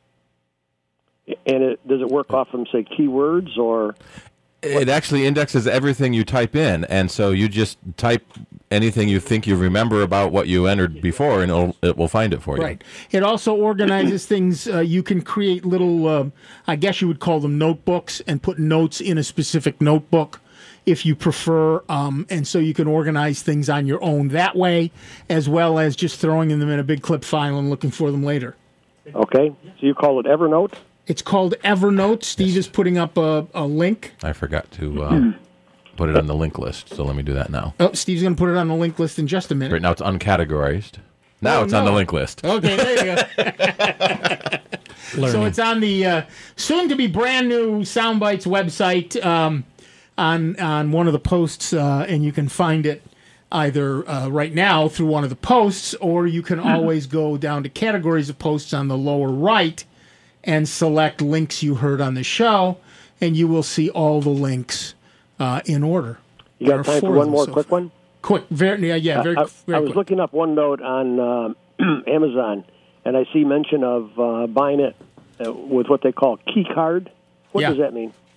And it, does it work off from, say, keywords or? It actually indexes everything you type in, and so you just type anything you think you remember about what you entered before, and it'll, it will find it for you. Right. It also organizes things. Uh, you can create little, uh, I guess you would call them notebooks, and put notes in a specific notebook if you prefer. Um, and so you can organize things on your own that way, as well as just throwing them in a big clip file and looking for them later. Okay. So you call it Evernote? It's called Evernote. Steve is putting up a, a link. I forgot to uh, put it on the link list, so let me do that now. Oh, Steve's going to put it on the link list in just a minute. Right now it's uncategorized. Now Oh, it's on the no. link list. Okay, there you go. So it's on the uh, soon-to-be brand-new Soundbites website um, on on one of the posts, uh, and you can find it either uh, right now through one of the posts, or you can always go down to categories of posts on the lower right and select links you heard on the show, and you will see all the links uh, in order. You There got are time for four of one them more so quick far. one? Quick, very yeah, yeah, very, I, very I was quick. looking up OneNote on uh, Amazon, and I see mention of uh, buying it uh, with what they call key card. What Yeah. does that mean?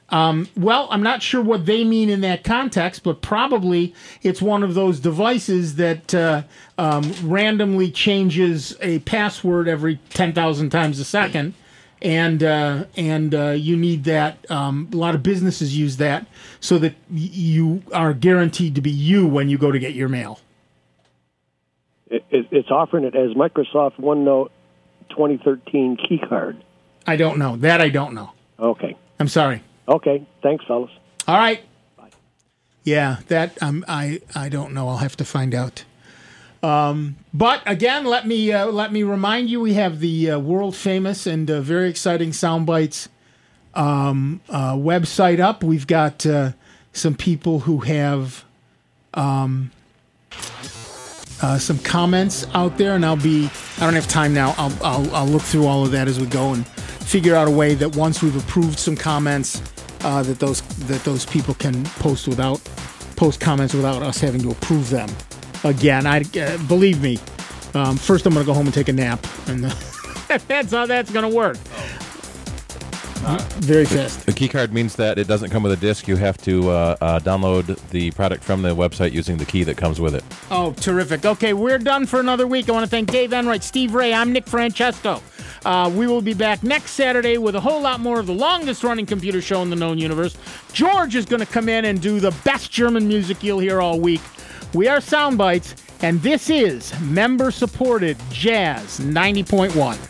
Um, well, I'm not sure what they mean in that context, but probably it's one of those devices that uh, um, randomly changes a password every ten thousand times a second, and uh, and uh, you need that. Um, a lot of businesses use that so that y- you are guaranteed to be you when you go to get your mail. It, it, it's offering it as Microsoft OneNote twenty thirteen key card. I don't know. That I don't know. Okay. I'm sorry. Okay. Thanks, fellas. All right. Bye. Yeah, that um, I I don't know. I'll have to find out. Um, but again, let me uh, let me remind you, we have the uh, world famous and uh, very exciting Soundbites um, uh, website up. We've got uh, some people who have um, uh, some comments out there, and I'll be. I don't have time now. I'll, I'll I'll look through all of that as we go and figure out a way that once we've approved some comments, uh, that those that those people can post without post comments without us having to approve them. Again, I uh, believe me. Um, first, I'm going to go home and take a nap, and uh, that's how that's going to work. Uh, Very fast. The key card means that it doesn't come with a disc. You have to uh, uh, download the product from the website using the key that comes with it. Oh, terrific. Okay, we're done for another week. I want to thank Dave Enright, Steve Ray. I'm Nick Francesco. Uh, we will be back next Saturday with a whole lot more of the longest-running computer show in the known universe. George is going to come in and do the best German music you'll hear all week. We are Soundbites, and this is member-supported Jazz ninety point one.